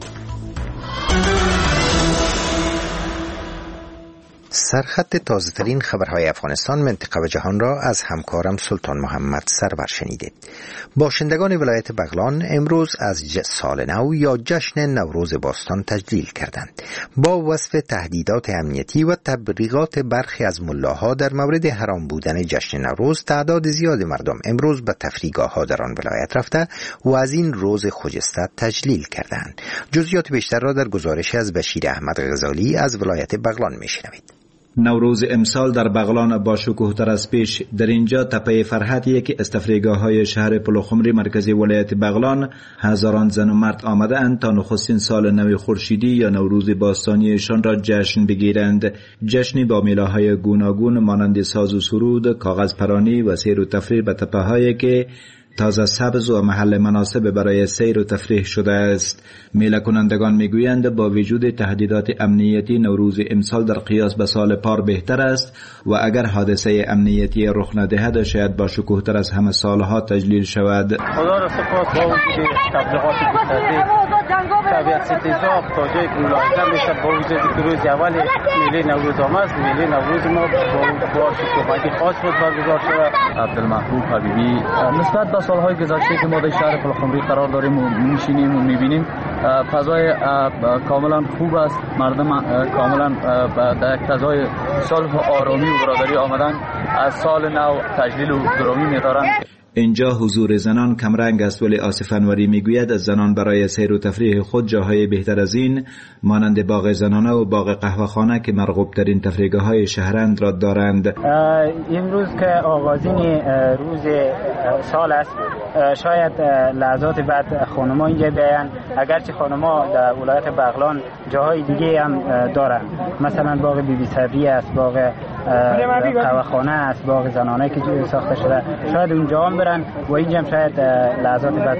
Speaker 1: سرخط تازه‌ترین خبرهای افغانستان، منطقه و جهان را از همکارم سلطان محمد سرور شنیدید. باشندگان ولایت بغلان امروز از سال نو یا جشن نوروز باستان تجلیل کردند. با وصف تهدیدات امنیتی و تبلیغات برخی از ملاها در مورد حرام بودن جشن نوروز، تعداد زیاد مردم امروز به تفریحگاه‌ها در آن ولایت رفته و از این روز خجسته تجلیل کردند. جزئیات بیشتر را در گزارشی از بشیر احمد غزالی از ولایت بغلان می‌شنوید.
Speaker 3: نوروز امسال در بغلان با شکوه‌تر از پیش. در اینجا تپه فرحتیه که از تفریحگاه‌های شهر پلوخمری مرکزی ولایت بغلان هزاران زن و مرد آمده اند تا نخستین سال نو خورشیدی یا نوروز باستانیشان را جشن بگیرند. جشنی با میله‌های گوناگون مانند ساز و سرود، کاغذ پرانی و سیر و تفریح به تپه‌هایی که تازه سبز و محل مناسب برای سیر و تفریح شده است. میله کنندگان میگویند با وجود تهدیدات امنیتی نوروز امسال در قیاس به سال پار بهتر است و اگر حادثه امنیتی رخ ندهد شاید با شکوه‌تر از همه سالها تجلیل شود.
Speaker 5: خدا را سپاس با وجود تبلیغات گسترده طبیعت ستیزا تا جایی که ملاحظه میشه با وجود که روز اول میله نوروز آمد، میله نوروز ما با شکوفایی خاص بود برگزار شد.
Speaker 9: عبدالمحبوب حبیبی نسبت به سالهای گذشته که ما در شهر پلخمری قرار داریم و میشینیم و میبینیم فضای کاملا خوب است. مردم کاملا در فضای صلح و آرامی و برادری آمدن از سال نو تجلیل و گرامی می‌دارند.
Speaker 3: اینجا حضور زنان کمرنگ است، ولی آصف انوری میگوید از زنان برای سیر و تفریح خود جاهای بهتر از این مانند باغ زنانه و باغ قهوه‌خانه که مرغوب ترین تفریحگاه‌های شهرند را دارند.
Speaker 25: امروز که آغازین روز سال است، شاید لحظات بعد خانم‌ها اینجا بیاین، اگرچه خانم‌ها در ولایت بغلان جاهای دیگه هم دارند، مثلا باغ بی بی صبری است، باغ قهوه‌خانه است، باغ زنانه که ساخته شده، شاید اونجا هم برن و اینجا هم شاید لحظات بعد.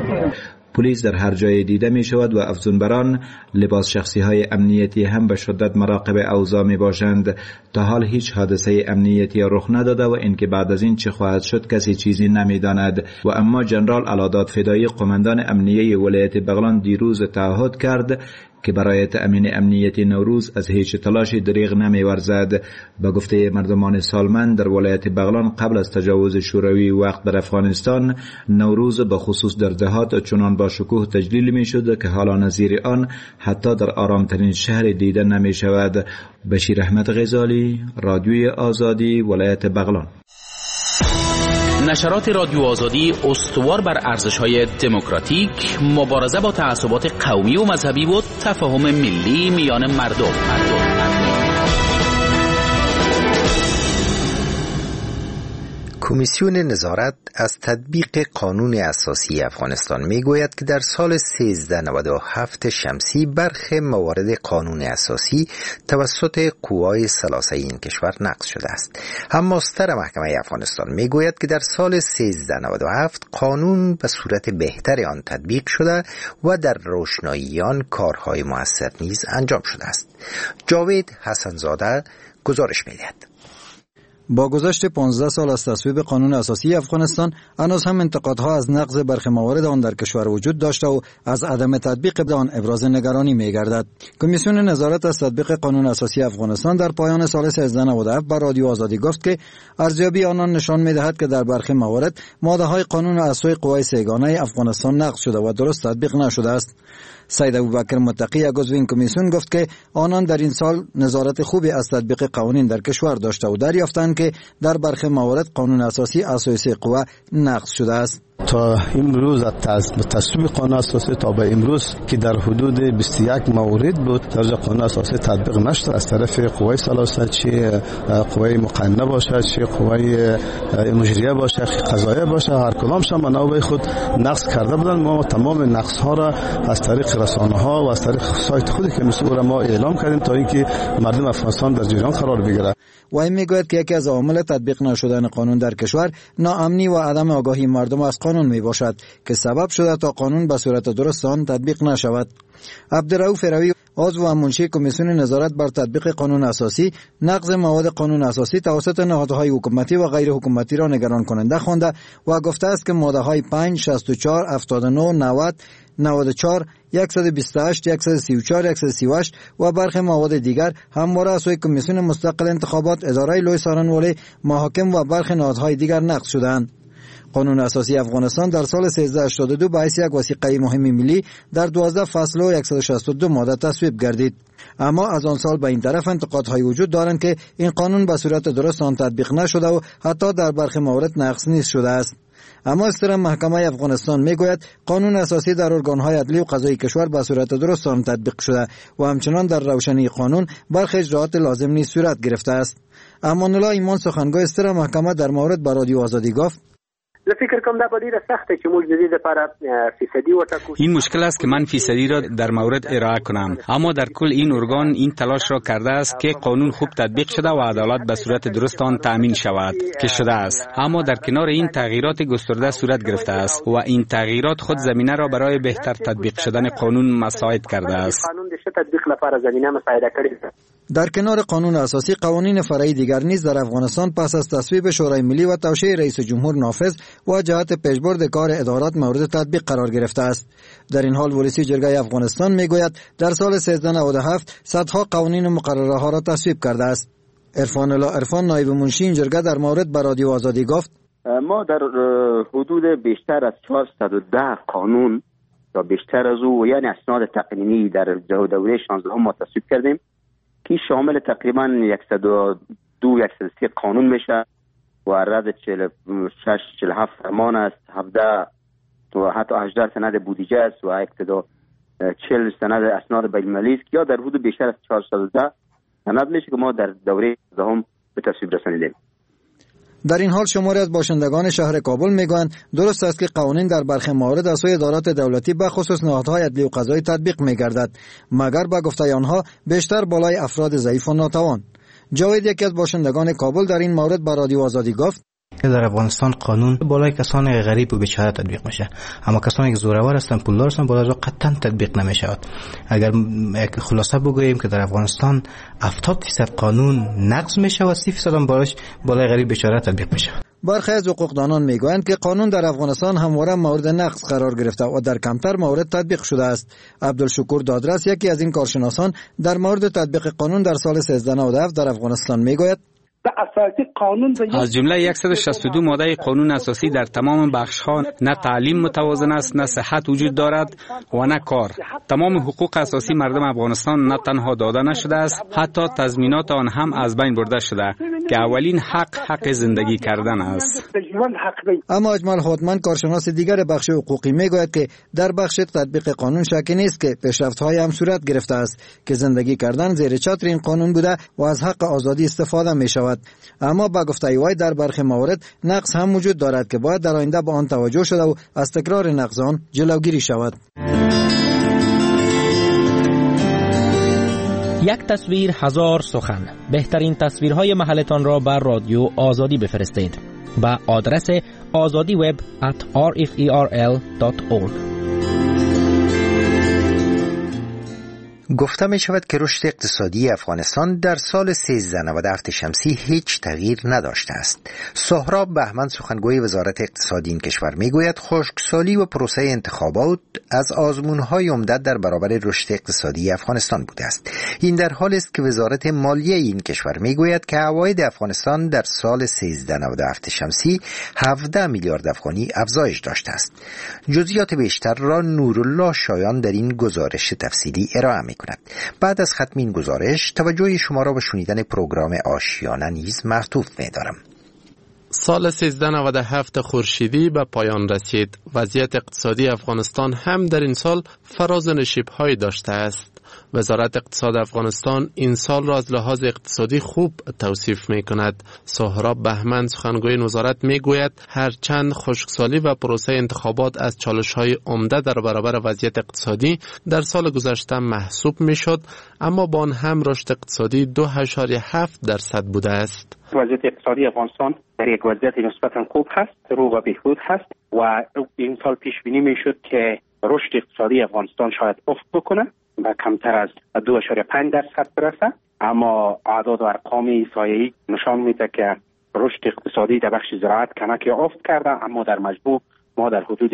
Speaker 3: پلیس در هر جای دیده می شود و افزونبران لباس شخصی های امنیتی هم به شدت مراقب اوضاع می باشند. تا حال هیچ حادثه امنیتی رخ نداده و اینکه بعد از این چه خواهد شد کسی چیزی نمی داند. و اما جنرال علادات فدایی قماندان امنیه ولایت بغلان دیروز تعهد کرد که برای تأمین امنیتی نوروز از هیچ تلاشی دریغ نمی‌ورزد. با گفته مردمان سالمند در ولایت بغلان قبل از تجاوز شوروی وقت بر افغانستان، نوروز به خصوص در دهات چنان با شکوه تجلیل می‌شد که حالا نظیر آن حتی در آرامترین شهر دیده نمی‌شود. بشیر احمد غزالی، رادیوی آزادی، ولایت بغلان.
Speaker 22: نشرات رادیو آزادی استوار بر ارزش‌های دموکراتیک، مبارزه با تعصبات قومی و مذهبی و تفاهم ملی میان مردم.
Speaker 1: کمیسیون نظارت از تطبیق قانون اساسی افغانستان میگوید که در سال 1397 شمسی برخی موارد قانون اساسی توسط قوای ثلاثه این کشور نقض شده است. اما ستر محکمه افغانستان میگوید که در سال 1397 قانون به صورت بهتر آن تطبیق شده و در روشنایی آن کارهای مؤثر نیز انجام شده است. جاوید حسنزاده گزارش می‌دهد.
Speaker 16: با گذشت 15 سال از تصویب قانون اساسی افغانستان، هنوز هم انتقادها از نقض برخی موارد آن در کشور وجود داشته و از عدم تطبیق آن ابراز نگرانی می‌گردد. کمیسیون نظارت از تطبیق قانون اساسی افغانستان در پایان سال 1397 بر رادیو آزادی گفت که ارزیابی آنان نشان می‌دهد که در برخی موارد ماده‌های قانون از سوی قوای سه‌گانه افغانستان نقض شده و درست تطبیق نشده است. سید ابوبکر متقی عضو این کمیسیون گفت که آنان در این سال نظارت خوبی از تطبیق قوانین در کشور داشته و دریافتند که در برخی موارد قانون اساسی اساسی قوه نقض شده است.
Speaker 4: تا امروز از تصویب قانون اساسی تا به امروز که در حدود 21 مورد بود در قانون اساسی تطبیق نشد از طرف قوای ثلاثه، چه قوای مقننه باشه، چه قوای مجریه باشه، قضاییه باشه، هر کدامشان منابع خود نقض کرده بودند. ما تمام نقض ها را از طریق رسانه ها و از طریق سایت خود کمیسیون ما اعلام کردیم تا اینکه مردم افغانستان در جریان قرار بگیرند.
Speaker 16: و این میگوید که یکی از عوامل تطبیق نشدن قانون در کشور ناامنی و عدم آگاهی مردم از قانون می باشد که سبب شده تا قانون به صورت درست آن تطبیق نشود. عبدالرؤوف روی عضو و منشی کمیسیون نظارت بر تطبیق قانون اساسی نقض مواد قانون اساسی توسط نهادهای حکومتی و غیر حکومتی را نگران کننده خوانده و گفته است که ماده‌های 5، 64، 79، 90 94 128 134 138 و برخی مواد دیگر همواره از سوی کمیسیون مستقل انتخابات، اداره لوی سارنوالی، محاکم و برخی نهادهای دیگر نقض شدند. قانون اساسی افغانستان در سال 1382 به حیث یک وثیقه مهم ملی در 12 فصل و 162 ماده تصویب گردید. اما از آن سال به این طرف انتقادهای وجود دارند که این قانون به صورت درست آن تطبیق نشده و حتی در برخی موارد نقض نیز شده است. اما ستر محکمه افغانستان میگوید قانون اساسی در ارگان‌های عدلی و قضایی کشور به صورت درست آن تطبیق شده و همچنان در روشنی قانون برخی اجراءات لازم نیز صورت گرفته است. امان الله ایمان سخنگوی ستر محکمه در مورد به رادیو آزادی گفت:
Speaker 6: فکر کوم دا ډیره سخته چې موږ د دې لپاره فیصدي وټاکو.
Speaker 7: این مشکل است که من فیصدی را در مورد ارائه کنم، اما در کل این ارگان این تلاش را کرده است که قانون خوب تطبیق شده و عدالت به صورت درست آن تأمین شود که شده است. اما در کنار این تغییرات گسترده صورت گرفته است و این تغییرات خود زمینه را برای بهتر تطبیق شدن قانون مساعد کرده است.
Speaker 6: قانون د تطبیق لپاره زمینه مساعد کړی.
Speaker 16: در کنار قانون اساسی قوانین فرعی دیگر نیز در افغانستان پس از تصویب شورای ملی و توشیح رئیس جمهور نافذ و جهت پیشبرد کار ادارات مورد تطبیق قرار گرفته است. در این حال ولسی جرگه افغانستان میگوید در سال 1397 صدها قوانین و مقرره ها را تصویب کرده است. عرفان الله عرفان نایب منشی این جرگه در مورد به رادیو آزادی گفت:
Speaker 6: ما در حدود بیشتر از 410 قانون یا بیشتر از او یعنی اسناد تقنینی در دوره 16 ما تصویب کردیم که شامل تقریبا 102 103 قانون میشه و عدد 46 47 فرمان است، 17 و حتی 18 سند بودجه است و ابتدا 40 سند اسناد بین‌المللی است یا در حدود بیشتر از 410 سند میشه که ما در دوره 10 به تصویب رسانیدیم.
Speaker 16: در این حال شماری از باشندگان شهر کابل میگویند درست است که قوانین در برخی موارد از سوی ادارات دولتی به خصوص نهادهای عدلی و قضایی تطبیق میگردد، مگر به گفته آنها بیشتر بالای افراد ضعیف و ناتوان. جاوید یکی از باشندگان کابل در این مورد به رادیو آزادی گفت:
Speaker 11: در افغانستان قانون بالای کسان غریب و بیچاره تطبیق میشه، اما کسانی که زورآور هستن، پولدار هستن، بالای قطعا تطبیق نمیشود. اگر خلاصه بگوییم که در افغانستان 70% قانون نقض میشه و 30% هم بالای غریب بیچاره تطبیق میشه.
Speaker 16: برخی از حقوقدانان میگویند که قانون در افغانستان همواره مورد نقض قرار گرفته و در کمتر مورد تطبیق شده است. عبدالشکور دادرس یکی از این کارشناسان در مورد تطبیق قانون در سال 1397 در افغانستان میگوید:
Speaker 7: از جمله 162 ماده قانون اساسی در تمام بخش‌ها نه تعلیم متوازن است، نه صحت وجود دارد و نه کار. تمام حقوق اساسی مردم افغانستان نه تنها داده نشده است، حتی تضمینات آن هم از بین برده شده. که اولین حق زندگی کردن است.
Speaker 16: اما اجمل هاتمن کارشناس دیگر بخش حقوقی میگوید که در بخش تطبیق قانون شکی نیست که پیشرفت‌های هم صورت گرفته است که زندگی کردن زیر چتر این قانون بوده و از حق آزادی استفاده می شود. اما با گفته وی در برخی موارد نقص هم وجود دارد که باید در آینده به آن توجه شده و از تکرار نقض آن جلوگیری شود.
Speaker 8: یک تصویر هزار سخن. بهترین تصویرهای محلتان را بر رادیو آزادی بفرستید به آدرس azadiweb@rferl.org.
Speaker 1: گفته می شود که رشد اقتصادی افغانستان در سال 1397 شمسی هیچ تغییر نداشته است. سهراب بهمن سخنگوی وزارت اقتصادی این کشور می گوید خشکسالی و پروسه انتخابات از آزمون‌های عمده در برابر رشد اقتصادی افغانستان بوده است. این در حالی است که وزارت مالیه این کشور می گوید که عواید افغانستان در سال 1397 شمسی 17 میلیارد افغانی افزایش داشته است. جزئیات بیشتر را نورالله شایان در این گزارش تفصیلی ارائه می کند. بعد از ختم این گزارش توجه شما را به شنیدن پروگرام آشیانه نیز معطوف می دارم.
Speaker 10: سال 1397 خورشیدی به پایان رسید. وضعیت اقتصادی افغانستان هم در این سال فراز و نشیب‌هایی داشته است. وزارت اقتصاد افغانستان این سال را از لحاظ اقتصادی خوب توصیف می کند. سهراب بهمن سخنگوی وزارت می گوید هرچند خشکسالی و پروسه انتخابات از چالش‌های عمده در برابر وضعیت اقتصادی در سال گذشته محسوب می شد، اما با آن هم رشد اقتصادی 2.7% بوده است.
Speaker 13: وضعیت اقتصادی افغانستان در یک وضعیت نسبتاً خوب هست، رو به بهبود هست و این سال پیش بینی می شد که رشد اقتصادی افغانستان شاید افت بکنه و کمتر از 2.5% برسه، اما اعداد و ارقام سایه‌ای نشان میده که رشد اقتصادی در بخش زراعت کمکی افت کرده، اما در مجموع ما در حدود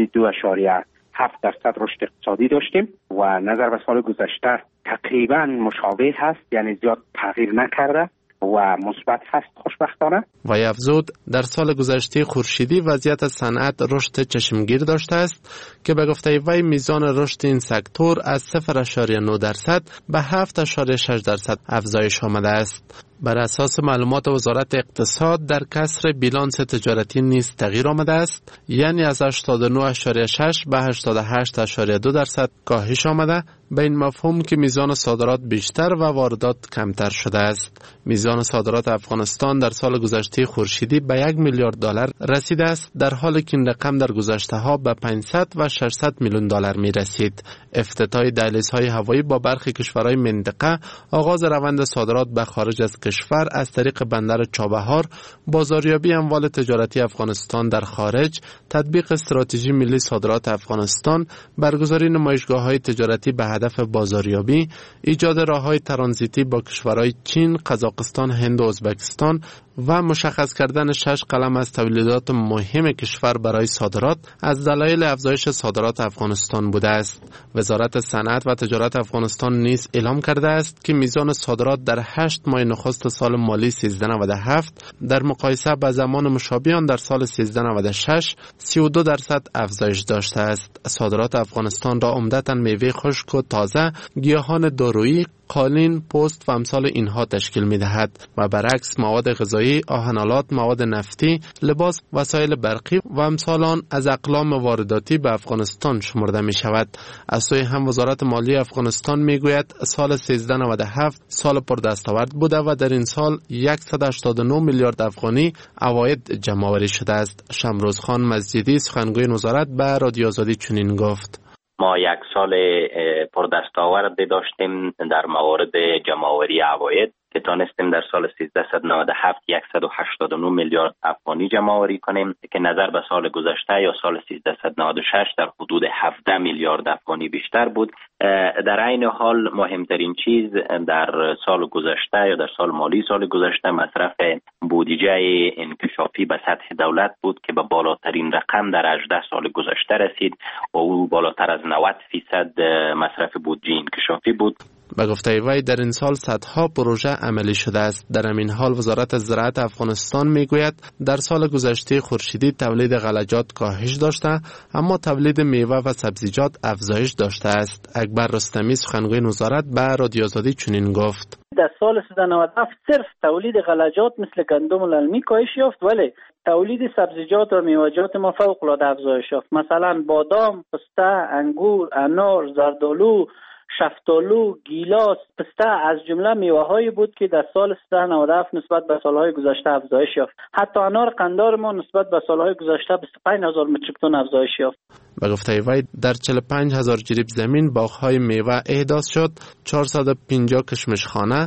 Speaker 13: 2.7% رشد اقتصادی داشتیم و نظر به سال گذشته تقریبا مشابه هست، یعنی زیاد تغییر نکرده و مثبت هست خوشبختانه.
Speaker 10: و افزود در سال گذشته خورشیدی وضعیت صنعت رشد چشمگیر داشته است که به گفته وی میزان رشد این سکتور از 0.9% به 7.6% افزایش آمده است. بر اساس معلومات وزارت اقتصاد در کسر بیلانس تجارتی نیز تغییر آمده است، یعنی از 89.6 به 88.2% کاهش آمده، به این مفهوم که میزان صادرات بیشتر و واردات کمتر شده است. میزان صادرات افغانستان در سال گذشته خورشیدی به 1 میلیارد دلار رسیده است، در حالی که این رقم در گذشته ها به 500 و 600 میلیون دلار می رسید. افتتاح دهلیزهای هوایی با برخی کشورهای منطقه، آغاز روند صادرات به خارج از کشور از طریق بندر چابهار، بازاریابی اموال تجارتی افغانستان در خارج، تطبیق استراتژی ملی صادرات افغانستان، برگزاری نمایشگاه‌های تجارتی به هدف بازاریابی، ایجاد راه‌های ترانزیتی با کشورهای چین، قزاقستان، هند و ازبکستان و مشخص کردن 6 قلم از تولیدات مهم کشور برای صادرات از دلایل افزایش صادرات افغانستان بوده است. وزارت صنعت و تجارت افغانستان نیز اعلام کرده است که میزان صادرات در 8 ماه نخست سال مالی 1397 در مقایسه با زمان مشابه آن در سال 1396 32% افزایش داشته است. صادرات افغانستان را عمدتاً میوه خشک و تازه، گیاهان دارویی، قالین، پوست و امثال اینها تشکیل می دهد و برعکس مواد غذایی، آهنالات، مواد نفتی، لباس، وسایل برقی و امثال آن از اقلام وارداتی به افغانستان شمرده می شود. از سوی هم وزارت مالیه افغانستان می گوید سال 1397 سال پردستاورد بوده و در این سال 189 میلیارد افغانی عواید جمع‌آوری شده است. شمروز خان مسجدی سخنگوی وزارت به رادیو آزادی چنین گفت:
Speaker 14: ما یک سال پردستاورد داشتیم در موارد جمع‌آوری عواید که تانستیم در سال 1397 189 میلیارد افغانی جمع‌آوری کنیم که نظر به سال گذشته یا سال 1396 در حدود 17 میلیارد افغانی بیشتر بود. در عین حال مهمترین چیز در سال گذشته یا در سال مالی سال گذشته مصرف بودجه انکشافی به سطح دولت بود که به بالاترین رقم در 18 سال گذشته رسید و او بالاتر از 90% مصرف بودجه انکشافی بود.
Speaker 10: به گفته وی در این سال صدها پروژه عملی شده است. در همین حال وزارت زراعت افغانستان میگوید در سال گذشته خورشیدی تولید غلجات کاهش داشته، اما تولید میوه و سبزیجات افزایش داشته است. اکبر رستمی سخنگوی وزارت به رادیو آزادی چنین گفت:
Speaker 23: در سال 1397 صرف تولید غلجات مثل گندم العلمی کاهش یافت، ولی تولید سبزیجات و میوه‌جات ما فوق العاده افزایش یافت. مثلا بادام، پسته، انگور، انار، زردآلو، شفتالو، گیلاس، پسته از جمله میوه‌هایی بود که در سال 1397 نسبت به سالهای گذشته افزایش یافت. حتی انار قندار ما نسبت به سالهای گذشته 25000 متریک تن افزایش یافت.
Speaker 10: به گفته وی در 45000 جریب زمین باغ‌های میوه احداث شد، 450 کشمشخانه،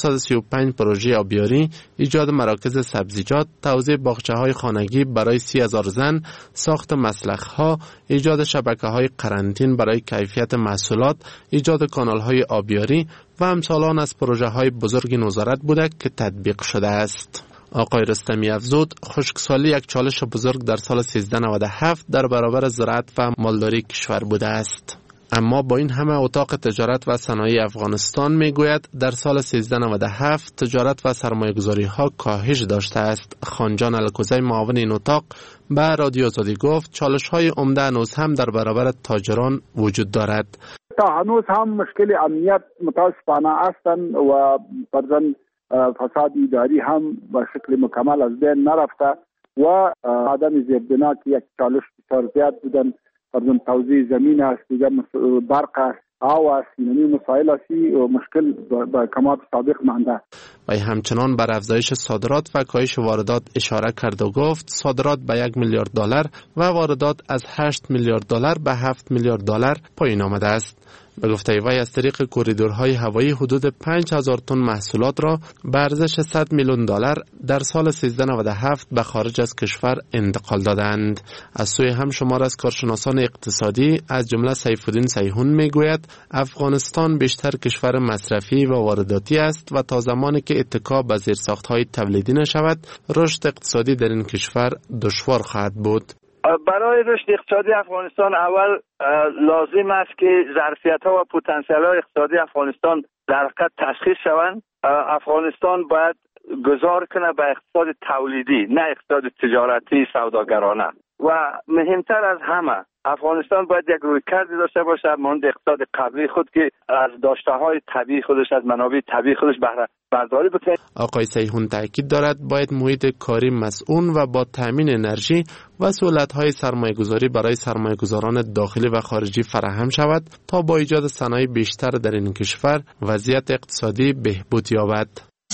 Speaker 10: 235 پروژه آبیاری، ایجاد مراکز سبزیجات، توزیع باغچه‌های خانگی برای 30000 زن، ساخت مسلخ‌ها، ایجاد شبکه‌های قرنطین برای کیفیت محصولات، ایجاد کانال‌های آبیاری و امثال آن از پروژه‌های بزرگ نظارت بوده که تطبیق شده است. آقای رستمی افزود خشکسالی یک چالش بزرگ در سال 1397 در برابر زراعت و مالداری کشور بوده است. اما با این همه اتاق تجارت و صنایع افغانستان میگوید در سال 1397 تجارت و سرمایه‌گذاری ها کاهش داشته است. خانجان الکوزی معاون این اتاق به رادیو آزادی گفت چالش های عمده هنوز هم در برابر تاجران وجود دارد.
Speaker 24: تا هنوز هم مشکل امنیت متاسفانه هستند و فرضاً فساد اداری هم به شکل مکمل از بین نرفته و عدم زیربنا که یک چالش بسیار زیاد بودن، فرضاً توزیع زمین است، دیگه برق است، آب است، یعنی مسائل اسی و مشکل به کمال سابق مانده.
Speaker 10: و همچنان بر افزایش صادرات و کاهش واردات اشاره کرد و گفت صادرات به 1 میلیارد دلار و واردات از 8 میلیارد دلار به 7 میلیارد دلار پایین آمده است. به گفته وی از طریق کوریدورهای هوایی حدود 5000 تن محصولات را به ارزش 100 میلیون دلار در سال 1397 به خارج از کشور انتقال دادند. از سوی هم شمار از کارشناسان اقتصادی از جمله سیف‌الدین سیحون میگوید افغانستان بیشتر کشور مصرفی و وارداتی است و تا زمانی که اتکا به زیرساخت‌های تولیدی نشود رشد اقتصادی در این کشور دشوار خواهد بود.
Speaker 15: برای رشد اقتصادی افغانستان اول لازم است که ظرفیت‌ها و پتانسیل‌های اقتصادی افغانستان در حقیقت تشخیص شوند. افغانستان باید گذار کنه به اقتصاد تولیدی، نه اقتصاد تجارتی سوداگرانه. و مهمتر از همه افغانستان باید یک رویکردی داشته باشه مانند اقتصاد قبلی خود که از داشته‌های طبیعی خودش، از منابع طبیعی خودش بهره برداری بکنه.
Speaker 10: آقای سیحون تاکید دارد باید محیط کاری مسئول و با تامین انرژی و سهولت‌های سرمایه‌گذاری برای سرمایه‌گذاران داخلی و خارجی فراهم شود تا با ایجاد صنایع بیشتر در این کشور وضعیت اقتصادی بهبود یابد.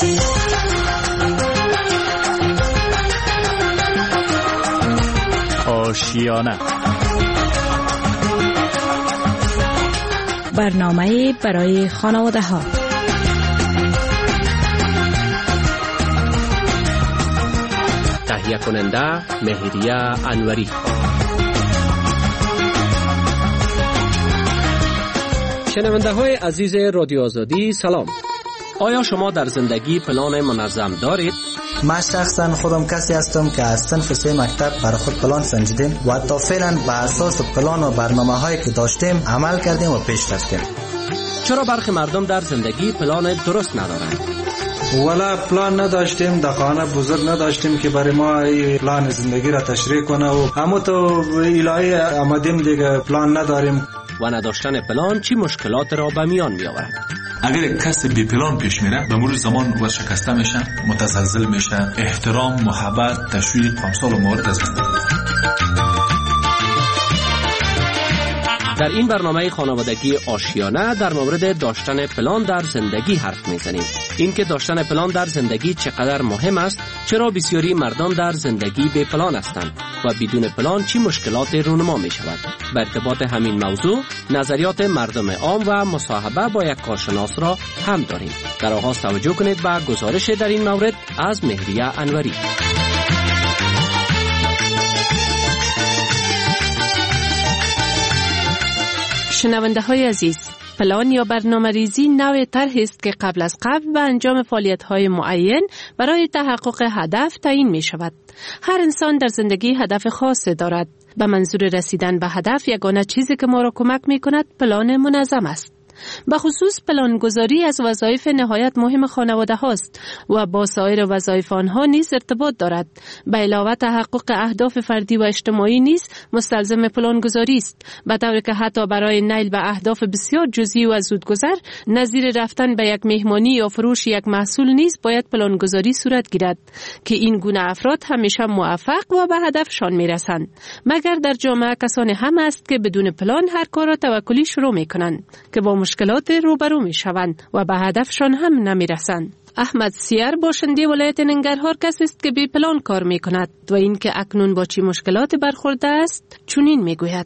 Speaker 12: آشیانه
Speaker 17: برنامه برای خانواده ها.
Speaker 18: تهیه کننده مهریه انوری. شنونده های عزیز رادیو آزادی سلام. آیا شما در زندگی پلان منظم دارید؟
Speaker 19: من شخصا خودم کسی هستم که از صنف 3 مکتب برای خود پلان سنجیدیم و تا فعلا بر اساس پلان و برنامه هایی که داشتیم عمل کردیم و پیش رفتیم.
Speaker 18: چرا برخی مردم در زندگی پلان درست ندارند؟
Speaker 20: ولا پلان نداشتیم، در خانه بزرگ نداشتیم که برای ما پلان زندگی را تشریح کنه و همو تو الهی آمدیم دیگه پلان نداریم.
Speaker 18: و نداشتن پلان چی مشکلات را به میان می آورد؟
Speaker 26: اگر کسی بی پلان پیش میره به مرور زمان و شکسته میشه، متزلزل میشه، احترام، محبت، تشویق، امثال و موارد از
Speaker 18: در این برنامه خانوادگی آشیانه در مورد داشتن پلان در زندگی حرف میزنیم. اینکه داشتن پلان در زندگی چقدر مهم است، چرا بسیاری مردم در زندگی بی پلان هستند و بدون پلان چی مشکلات رونما می شود. به ارتباط همین موضوع نظریات مردم عام و مصاحبه با یک کارشناس را هم داریم. در آغاز توجه کنید به گزارش در این مورد از مهریه انوری.
Speaker 17: شنونده های عزیز، پلان یا برنامه ریزی نوع طرحی است که قبل از قبل به انجام فعالیت های معین برای تحقق هدف تعیین می شود. هر انسان در زندگی هدف خاصی دارد. به منظور رسیدن به هدف یگانه چیزی که ما را کمک می کند پلان منظم است. به خصوص پلانگذاری از وظایف نهایت مهم خانواده هاست و با سایر وظایف آنها نیز ارتباط دارد. به علاوه تحقق اهداف فردی و اجتماعی نیز مستلزم پلانگذاری است، به طوری که حتی برای نیل به اهداف بسیار جزئی و زودگذر نظیر رفتن به یک مهمانی یا فروش یک محصول نیز باید پلانگذاری صورت گیرد که این گونه افراد همیشه موفق و به هدفشان میرسند، مگر در جامعه کسانی هم است که بدون پلان هر کار را توکلی شروع میکنند که با مشکلات روبرو میشوند و به هدفشان هم نمیرسند. احمد سیر باشنده ولایت ننگرهار کسی است که بی پلان کار میکند و اینکه اکنون با چی مشکلات برخورده است چنین میگوید: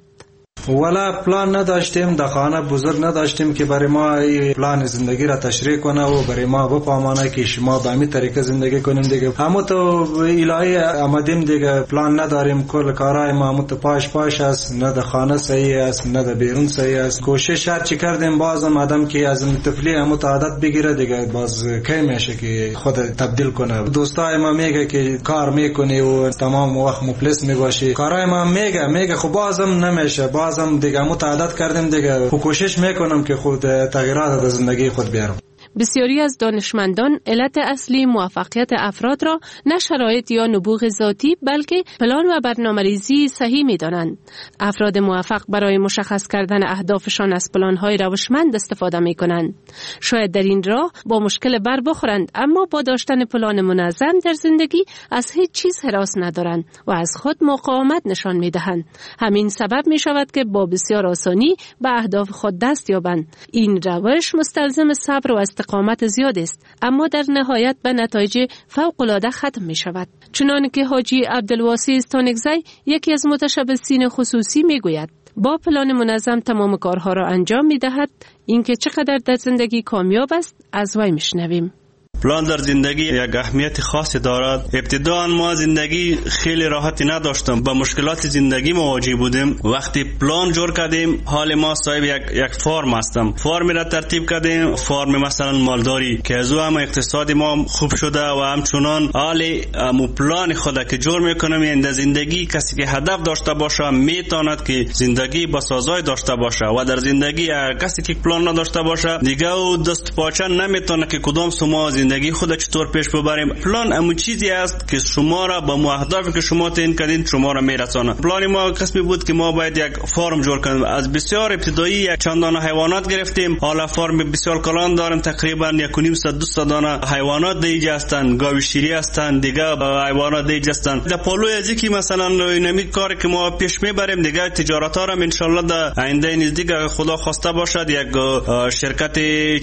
Speaker 20: ولا پلان نداشتیم، در خانه بزرگ نداشتیم که برای ما پلان زندگی را تشریح کنه و برای ما بفهمانه که شما به همین طریقه زندگی کنیم دیگه. همو تو الهی آمدیم دیگه، پلان نداریم، کل کارهای ما همو تو پاش است، نه در خانه صحیح است نه در بیرون صحیح است. کوشش هر چی کردیم بازم آدم که از طفلی همو تو عادت بگیره دیگه، باز کی میشه که خود تبدیل کنه. دوستای ما میگه که کار میکنی و تمام وقت مفلس میباشی، کارهای ما میگه خب بازم نمیشه، بازم دیگه متعادت کردیم دیگه. کوشش میکنم که خود تغییرات در زندگی خود بیارم.
Speaker 17: بسیاری از دانشمندان علت اصلی موفقیت افراد را نه شرایط یا نبوغ ذاتی بلکه پلان و برنامه‌ریزی صحیح می‌دانند. افراد موفق برای مشخص کردن اهدافشان از پلان‌های روشمند استفاده می‌کنند. شاید در این راه با مشکل بر بخورند، اما با داشتن پلان منظم در زندگی از هیچ چیز هراس ندارند و از خود مقاومت نشان می‌دهند. همین سبب می‌شود که با بسیار آسانی به اهداف خود دست یابند. این روش مستلزم صبر و استقامت زیاد است، اما در نهایت به نتایج فوق‌العاده ختم می شود. چنانکه حاجی عبدالواسی استانکزی یکی از متشبثین خصوصی می گوید: با پلان منظم تمام کارها را انجام می دهد. اینکه چقدر در زندگی کامیاب است از وی می شنویم.
Speaker 2: پلان در زندگی یک اهمیت خاصی دارد. ابتداً ما زندگی خیلی راحتی نداشتم، با مشکلات زندگی مواجه بودیم. وقتی پلان جور کردیم، حال ما صاحب یک فرم هستم، فرمی را ترتیب کردیم، فرم مثلا مالداری که از او هم اقتصاد ما خوب شده و همچنان حال پلان خود که جور میکنم. این در زندگی کسی که هدف داشته باشه میتواند که زندگی با سازای داشته باشه و در زندگی کسی که پلان نداشته باشه دیگه او دست پاچه نمیتونه که کدام سما زندگی خود چطور پیش ببریم. پلان همون چیزی است که شما را با اهدافی که شما تعیین کردین شما را میرسونه. پلان ما قسمی بود که ما باید یک فرم جور کنیم. از بسیار ابتدایی یک چندان حیوانات گرفتیم، حالا فرم بسیار کلان داریم، تقریبا 1.5-200 دانه حیوانات دیگه هستند، گاو شیری هستند، دیگه حیوانات دیگه هستند. در پالوی ازی که مثلا نمی کاری که ما پیش میبریم دیگه، تجارت ها را ان شاء الله در آینده نزدیک خدا خواسته باشد یک شرکت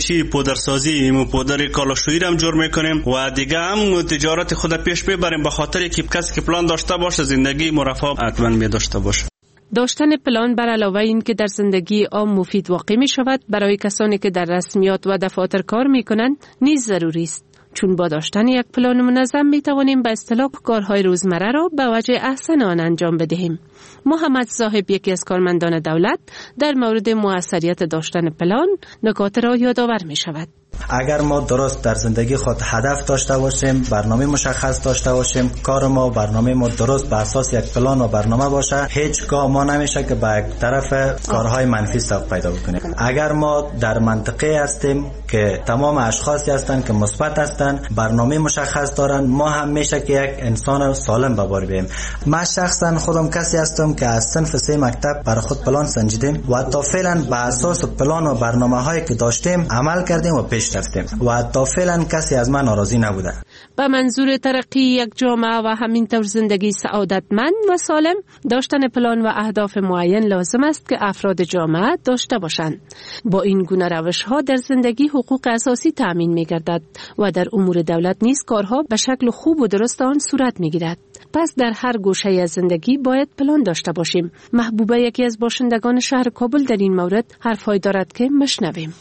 Speaker 2: پودرسازی پودر کالاشویی هم جور میکنیم و دیگه هم تجارت خود پیش ببریم، به خاطر که کسی که پلان داشته باشه زندگی مرفه حتما می داشته باشه.
Speaker 17: داشتن پلان بر علاوه این که در زندگی عام مفید واقع می شود، برای کسانی که در رسمیات و دفاتر کار می کنند نیز ضروری است، چون با داشتن یک پلان منظم می توانیم به اصطلاح کارهای روزمره را به وجه احسن آن انجام بدهیم. محمد صاحب یکی از کارمندان دولت در مورد موثریت داشتن پلان نکات را یادآور می شود.
Speaker 19: اگر ما درست در زندگی خود هدف داشته باشیم، برنامه مشخص داشته باشیم، کار ما و برنامه ما درست بر اساس یک پلان و برنامه باشه، هیچگاه ما نمیشه که به یک طرف کارهای منفی سوق پیدا بکنیم. اگر ما در منطقه هستیم که تمام اشخاصی هستن که مثبت هستن، برنامه مشخص دارن، ما هم میشه که یک انسان سالم به بار بیاریم. من شخصا خودم کسی هستم که از صنف 3 مکتب برای خود پلان سنجیدیم و تا فعلا بر اساس پلان و برنامه‌هایی که داشتیم عمل کردیم و پیش رفتیم و تا فعلا کسی از من ناراضی نبوده.
Speaker 17: به منظور ترقی یک جامعه و همینطور زندگی سعادتمند و سالم، داشتن پلان و اهداف معین لازم است که افراد جامعه داشته باشند. با این گونه روش‌ها در زندگی حقوق اساسی تأمین می‌گردد و در امور دولت نیز کارها به شکل خوب و درست آن صورت می‌گیرد. پس در هر گوشه از زندگی باید پلان داشته باشیم. محبوبه یکی از باشندگان شهر کابل در این مورد حرفی دارد که مشنویم.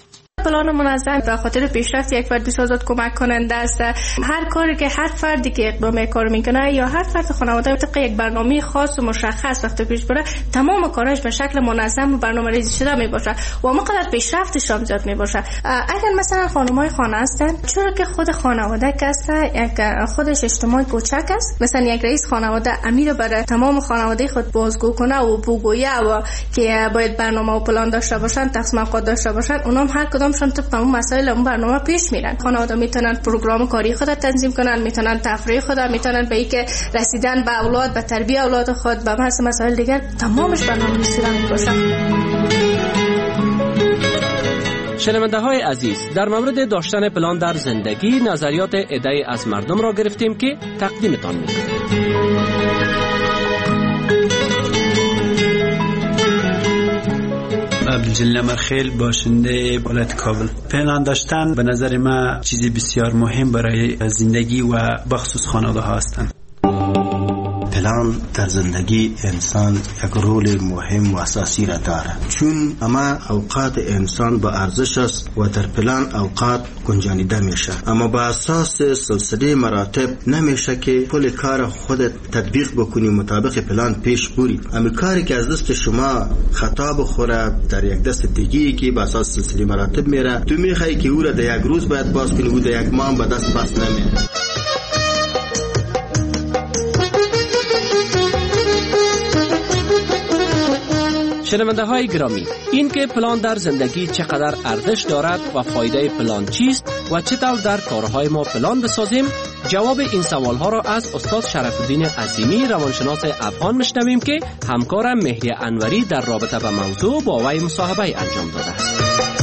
Speaker 3: پلان منظم به خاطر پیشرفت یک فرد بسازد کمک کننده است. هر کاری که هر فردی که اقدام کار میکنه یا هر فرد خانواده طبق یک برنامه خاص و مشخص وقتی پیش بره، تمام کارش به شکل منظم و برنامه‌ریزی شده میباشه و همونقدر پیشرفتش هم زیاد میباشه. اگر مثلا خانمای خانه هستن، چرا که خود خانواده هست یک خودش اجتماع کوچک است، مثلا یک رئیس خانواده امیر برای تمام خانواده خود بازگو کنه و بگویه و که باید برنامه و پلان داشته باشن، تقسیم اوقات داشته باشن، اونم هر کدامشون طبق اون مسائل اون برنامه پیش میرن. خانواده میتونن پروگرام کاری خود تنظیم کنن، میتونن تفریح خود، میتونن به اینکه رسیدن به اولاد، به تربیت اولاد خود، به مسائل دیگر تمامش برنامه‌ریزی می‌باشه.
Speaker 18: شنونده های عزیز، در مورد داشتن پلان در زندگی نظریات عده‌ای از مردم را گرفتیم که تقدیمتان می‌کنیم.
Speaker 5: عبدالجلیل مرخیل، باشنده ولایت کابل. پلان داشتن به نظر من چیزی بسیار مهم برای زندگی و بخصوص خانواده ها هستند.
Speaker 9: پلان در زندگی انسان یک رول مهم و اساسی را دارد، چون اما اوقات انسان با ارزش است و در پلان اوقات گنجانیده میشه، اما با اساس سلسله مراتب نمیشه که کل کار خودت تطبیق بکنی مطابق پلان پیش بری. اما کاری که از دست شما خطا بخوره در یک دست دیگی که با اساس سلسله مراتب میره، تو میخوای که او را در یک روز باید باز کنی و در یک ماه به دست باز نمیره.
Speaker 18: شنونده های گرامی، این که پلان در زندگی چقدر ارزش دارد و فایده پلان چیست و چطور در کارهای ما پلان بسازیم، جواب این سوال ها را از استاد شرف‌الدین عظیمی روانشناس افغان میشنویم که همکارم مهری انوری در رابطه با موضوع با وی مصاحبه انجام داده است.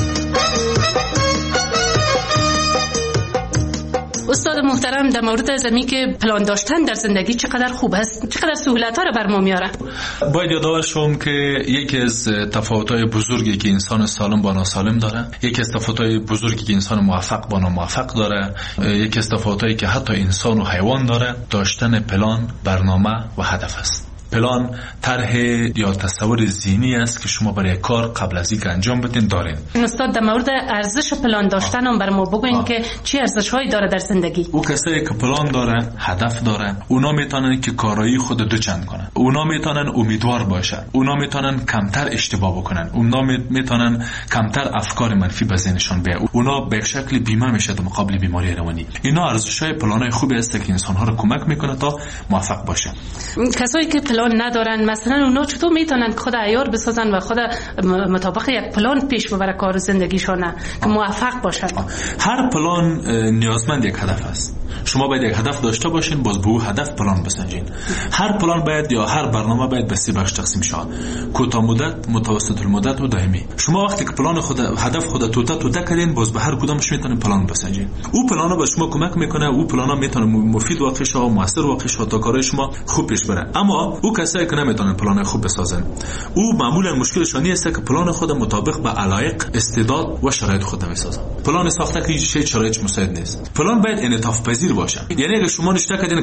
Speaker 17: استاد محترم، در مورد زمین که پلان داشتن در زندگی چقدر خوب است، چقدر سهولت‌ها را بر ما میاره؟
Speaker 26: باید یادآور شوم که یکی از تفاوت‌های بزرگی که انسان سالم با ناسالم داره، یکی از تفاوت‌های بزرگی که انسان موفق با ناموفق داره، یکی از تفاوت‌هایی که حتی انسان و حیوان داره، داشتن پلان، برنامه و هدف است. پلان طرح یا تصور ذهنی است که شما برای کار قبل از اینکه انجام بدین دارین.
Speaker 17: استاد، در مورد ارزش پلان داشتن هم بر ما بگوین که چه ارزش‌هایی داره در زندگی.
Speaker 26: او کسایی که پلان داره، هدف داره، اونا میتونن که کارایی خود دوچند کنن، اونا میتونن امیدوار باشن، اونا میتونن کمتر اشتباه بکنن، اونا میتونن کمتر افکار منفی به ذهنشون بیاد، اونا به شکل بیمه میشه در مقابل بیماری روانی. اینا ارزش‌های پلانای خوبی است که انسان‌ها رو کمک میکنه تا موفق باشن.
Speaker 17: کسایی که پلان ندارن، مثلا اونا چطور میتونن خود عیار بسازن و خود مطابق یک پلان پیش ببره کار زندگیشون که موفق باشن؟
Speaker 26: هر پلان نیازمند یک هدف است. شما باید یک هدف داشته باشین، باز به اون هدف پلان بسنجین. هر پلان باید یا هر برنامه باید به سه بخش تقسیم شود: کوتاه مدت، متوسط المدت و دائمی. شما وقتی که پلان خود هدف خود توته کردین، باز به هر کدامش میتونین پلان بسنجین. او پلانا به شما کمک میکنه، او پلانا میتونه مفید واقع شه و موثر واقع شه تا کارهای شما خوب پیش بره. اما او کسایی که نمیتونن پلان خوب بسازن، او معمولا مشکلشون است که پلان خود مطابق به علایق، استعداد و شرایط خود نمیسازن. پلان ساخته که هیچ شرایط مساعد نیست. پلان باید انعطاف پذیر باشه. یعنی اگه شما نشته کردین که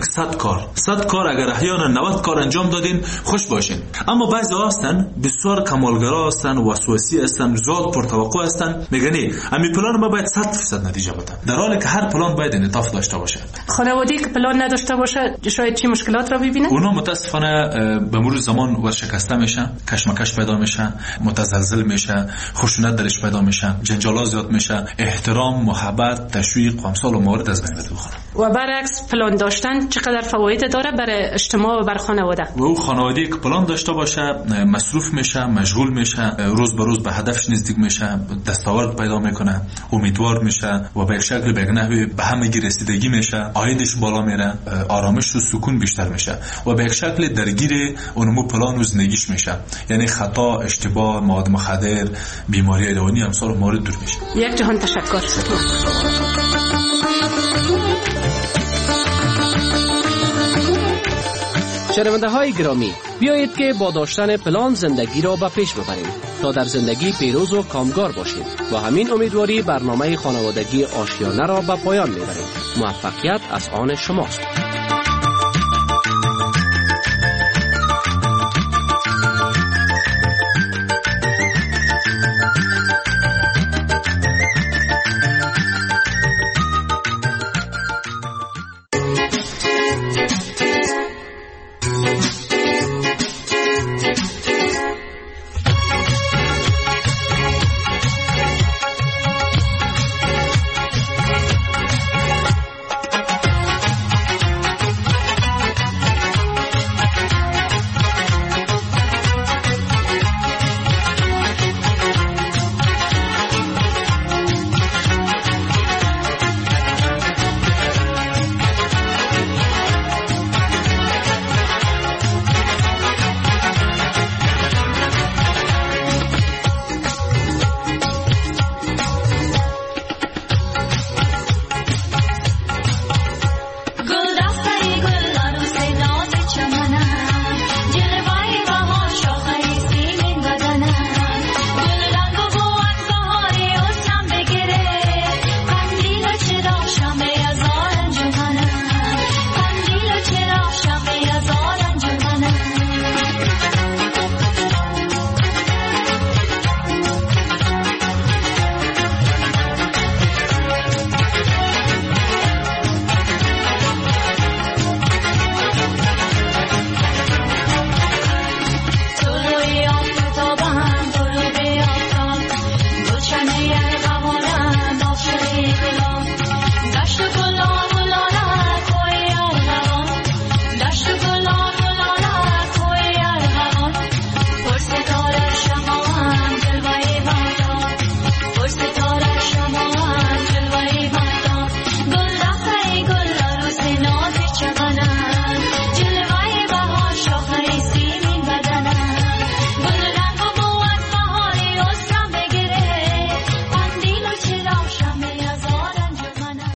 Speaker 26: 100 کار اگر احیانا 90 کار انجام دادین خوش باشین، اما بعضی هستن بسیار کمالگرا هستن، وسواسی هستن، زیاد پرتوقع هستن، میگن همین پلان ما باید 100% نتیجه بده، در حالی که هر پلان باید انعطاف داشته باشه.
Speaker 17: خانواده‌ای که پلان نداشته باشه شاید چه مشکلات را ببینه؟
Speaker 26: اونا متاسفانه به مرور زمان ورشکسته میشه، کشمکش پیدا میشه، متزلزل میشه، خشونت درش پیدا میشه، جنجالات زیاد میشه، احترام، محبت، تشویق و امثال موارد از بین میره.
Speaker 17: و برعکس پلان داشتن چقدر فواید داره برای اجتماع و بر خانواده؟
Speaker 26: و او خانواده‌ای که پلان داشته باشه مصروف میشه، مشغول میشه، روز به روز به هدفش نزدیک میشه، دستاورد پیدا میکنه، امیدوار میشه و به شکل به نحوی به همگی رسیدگی میشه، عایدش بالا میره، آرامش و سکون بیشتر میشه و به شکل درگیر اونمو پلان و زندگیش میشه. یعنی خطا، اشتباه، مواد مخدر، بیماری روانی امثال موارد دور میشه.
Speaker 17: یک جهان تشکر.
Speaker 18: شنونده های گرامی، بیایید که با داشتن پلان زندگی را به پیش ببریم تا در زندگی پیروز و کامگار باشیم و همین امیدواری برنامه خانوادگی آشیانه را به پایان میبریم. موفقیت از آن شماست.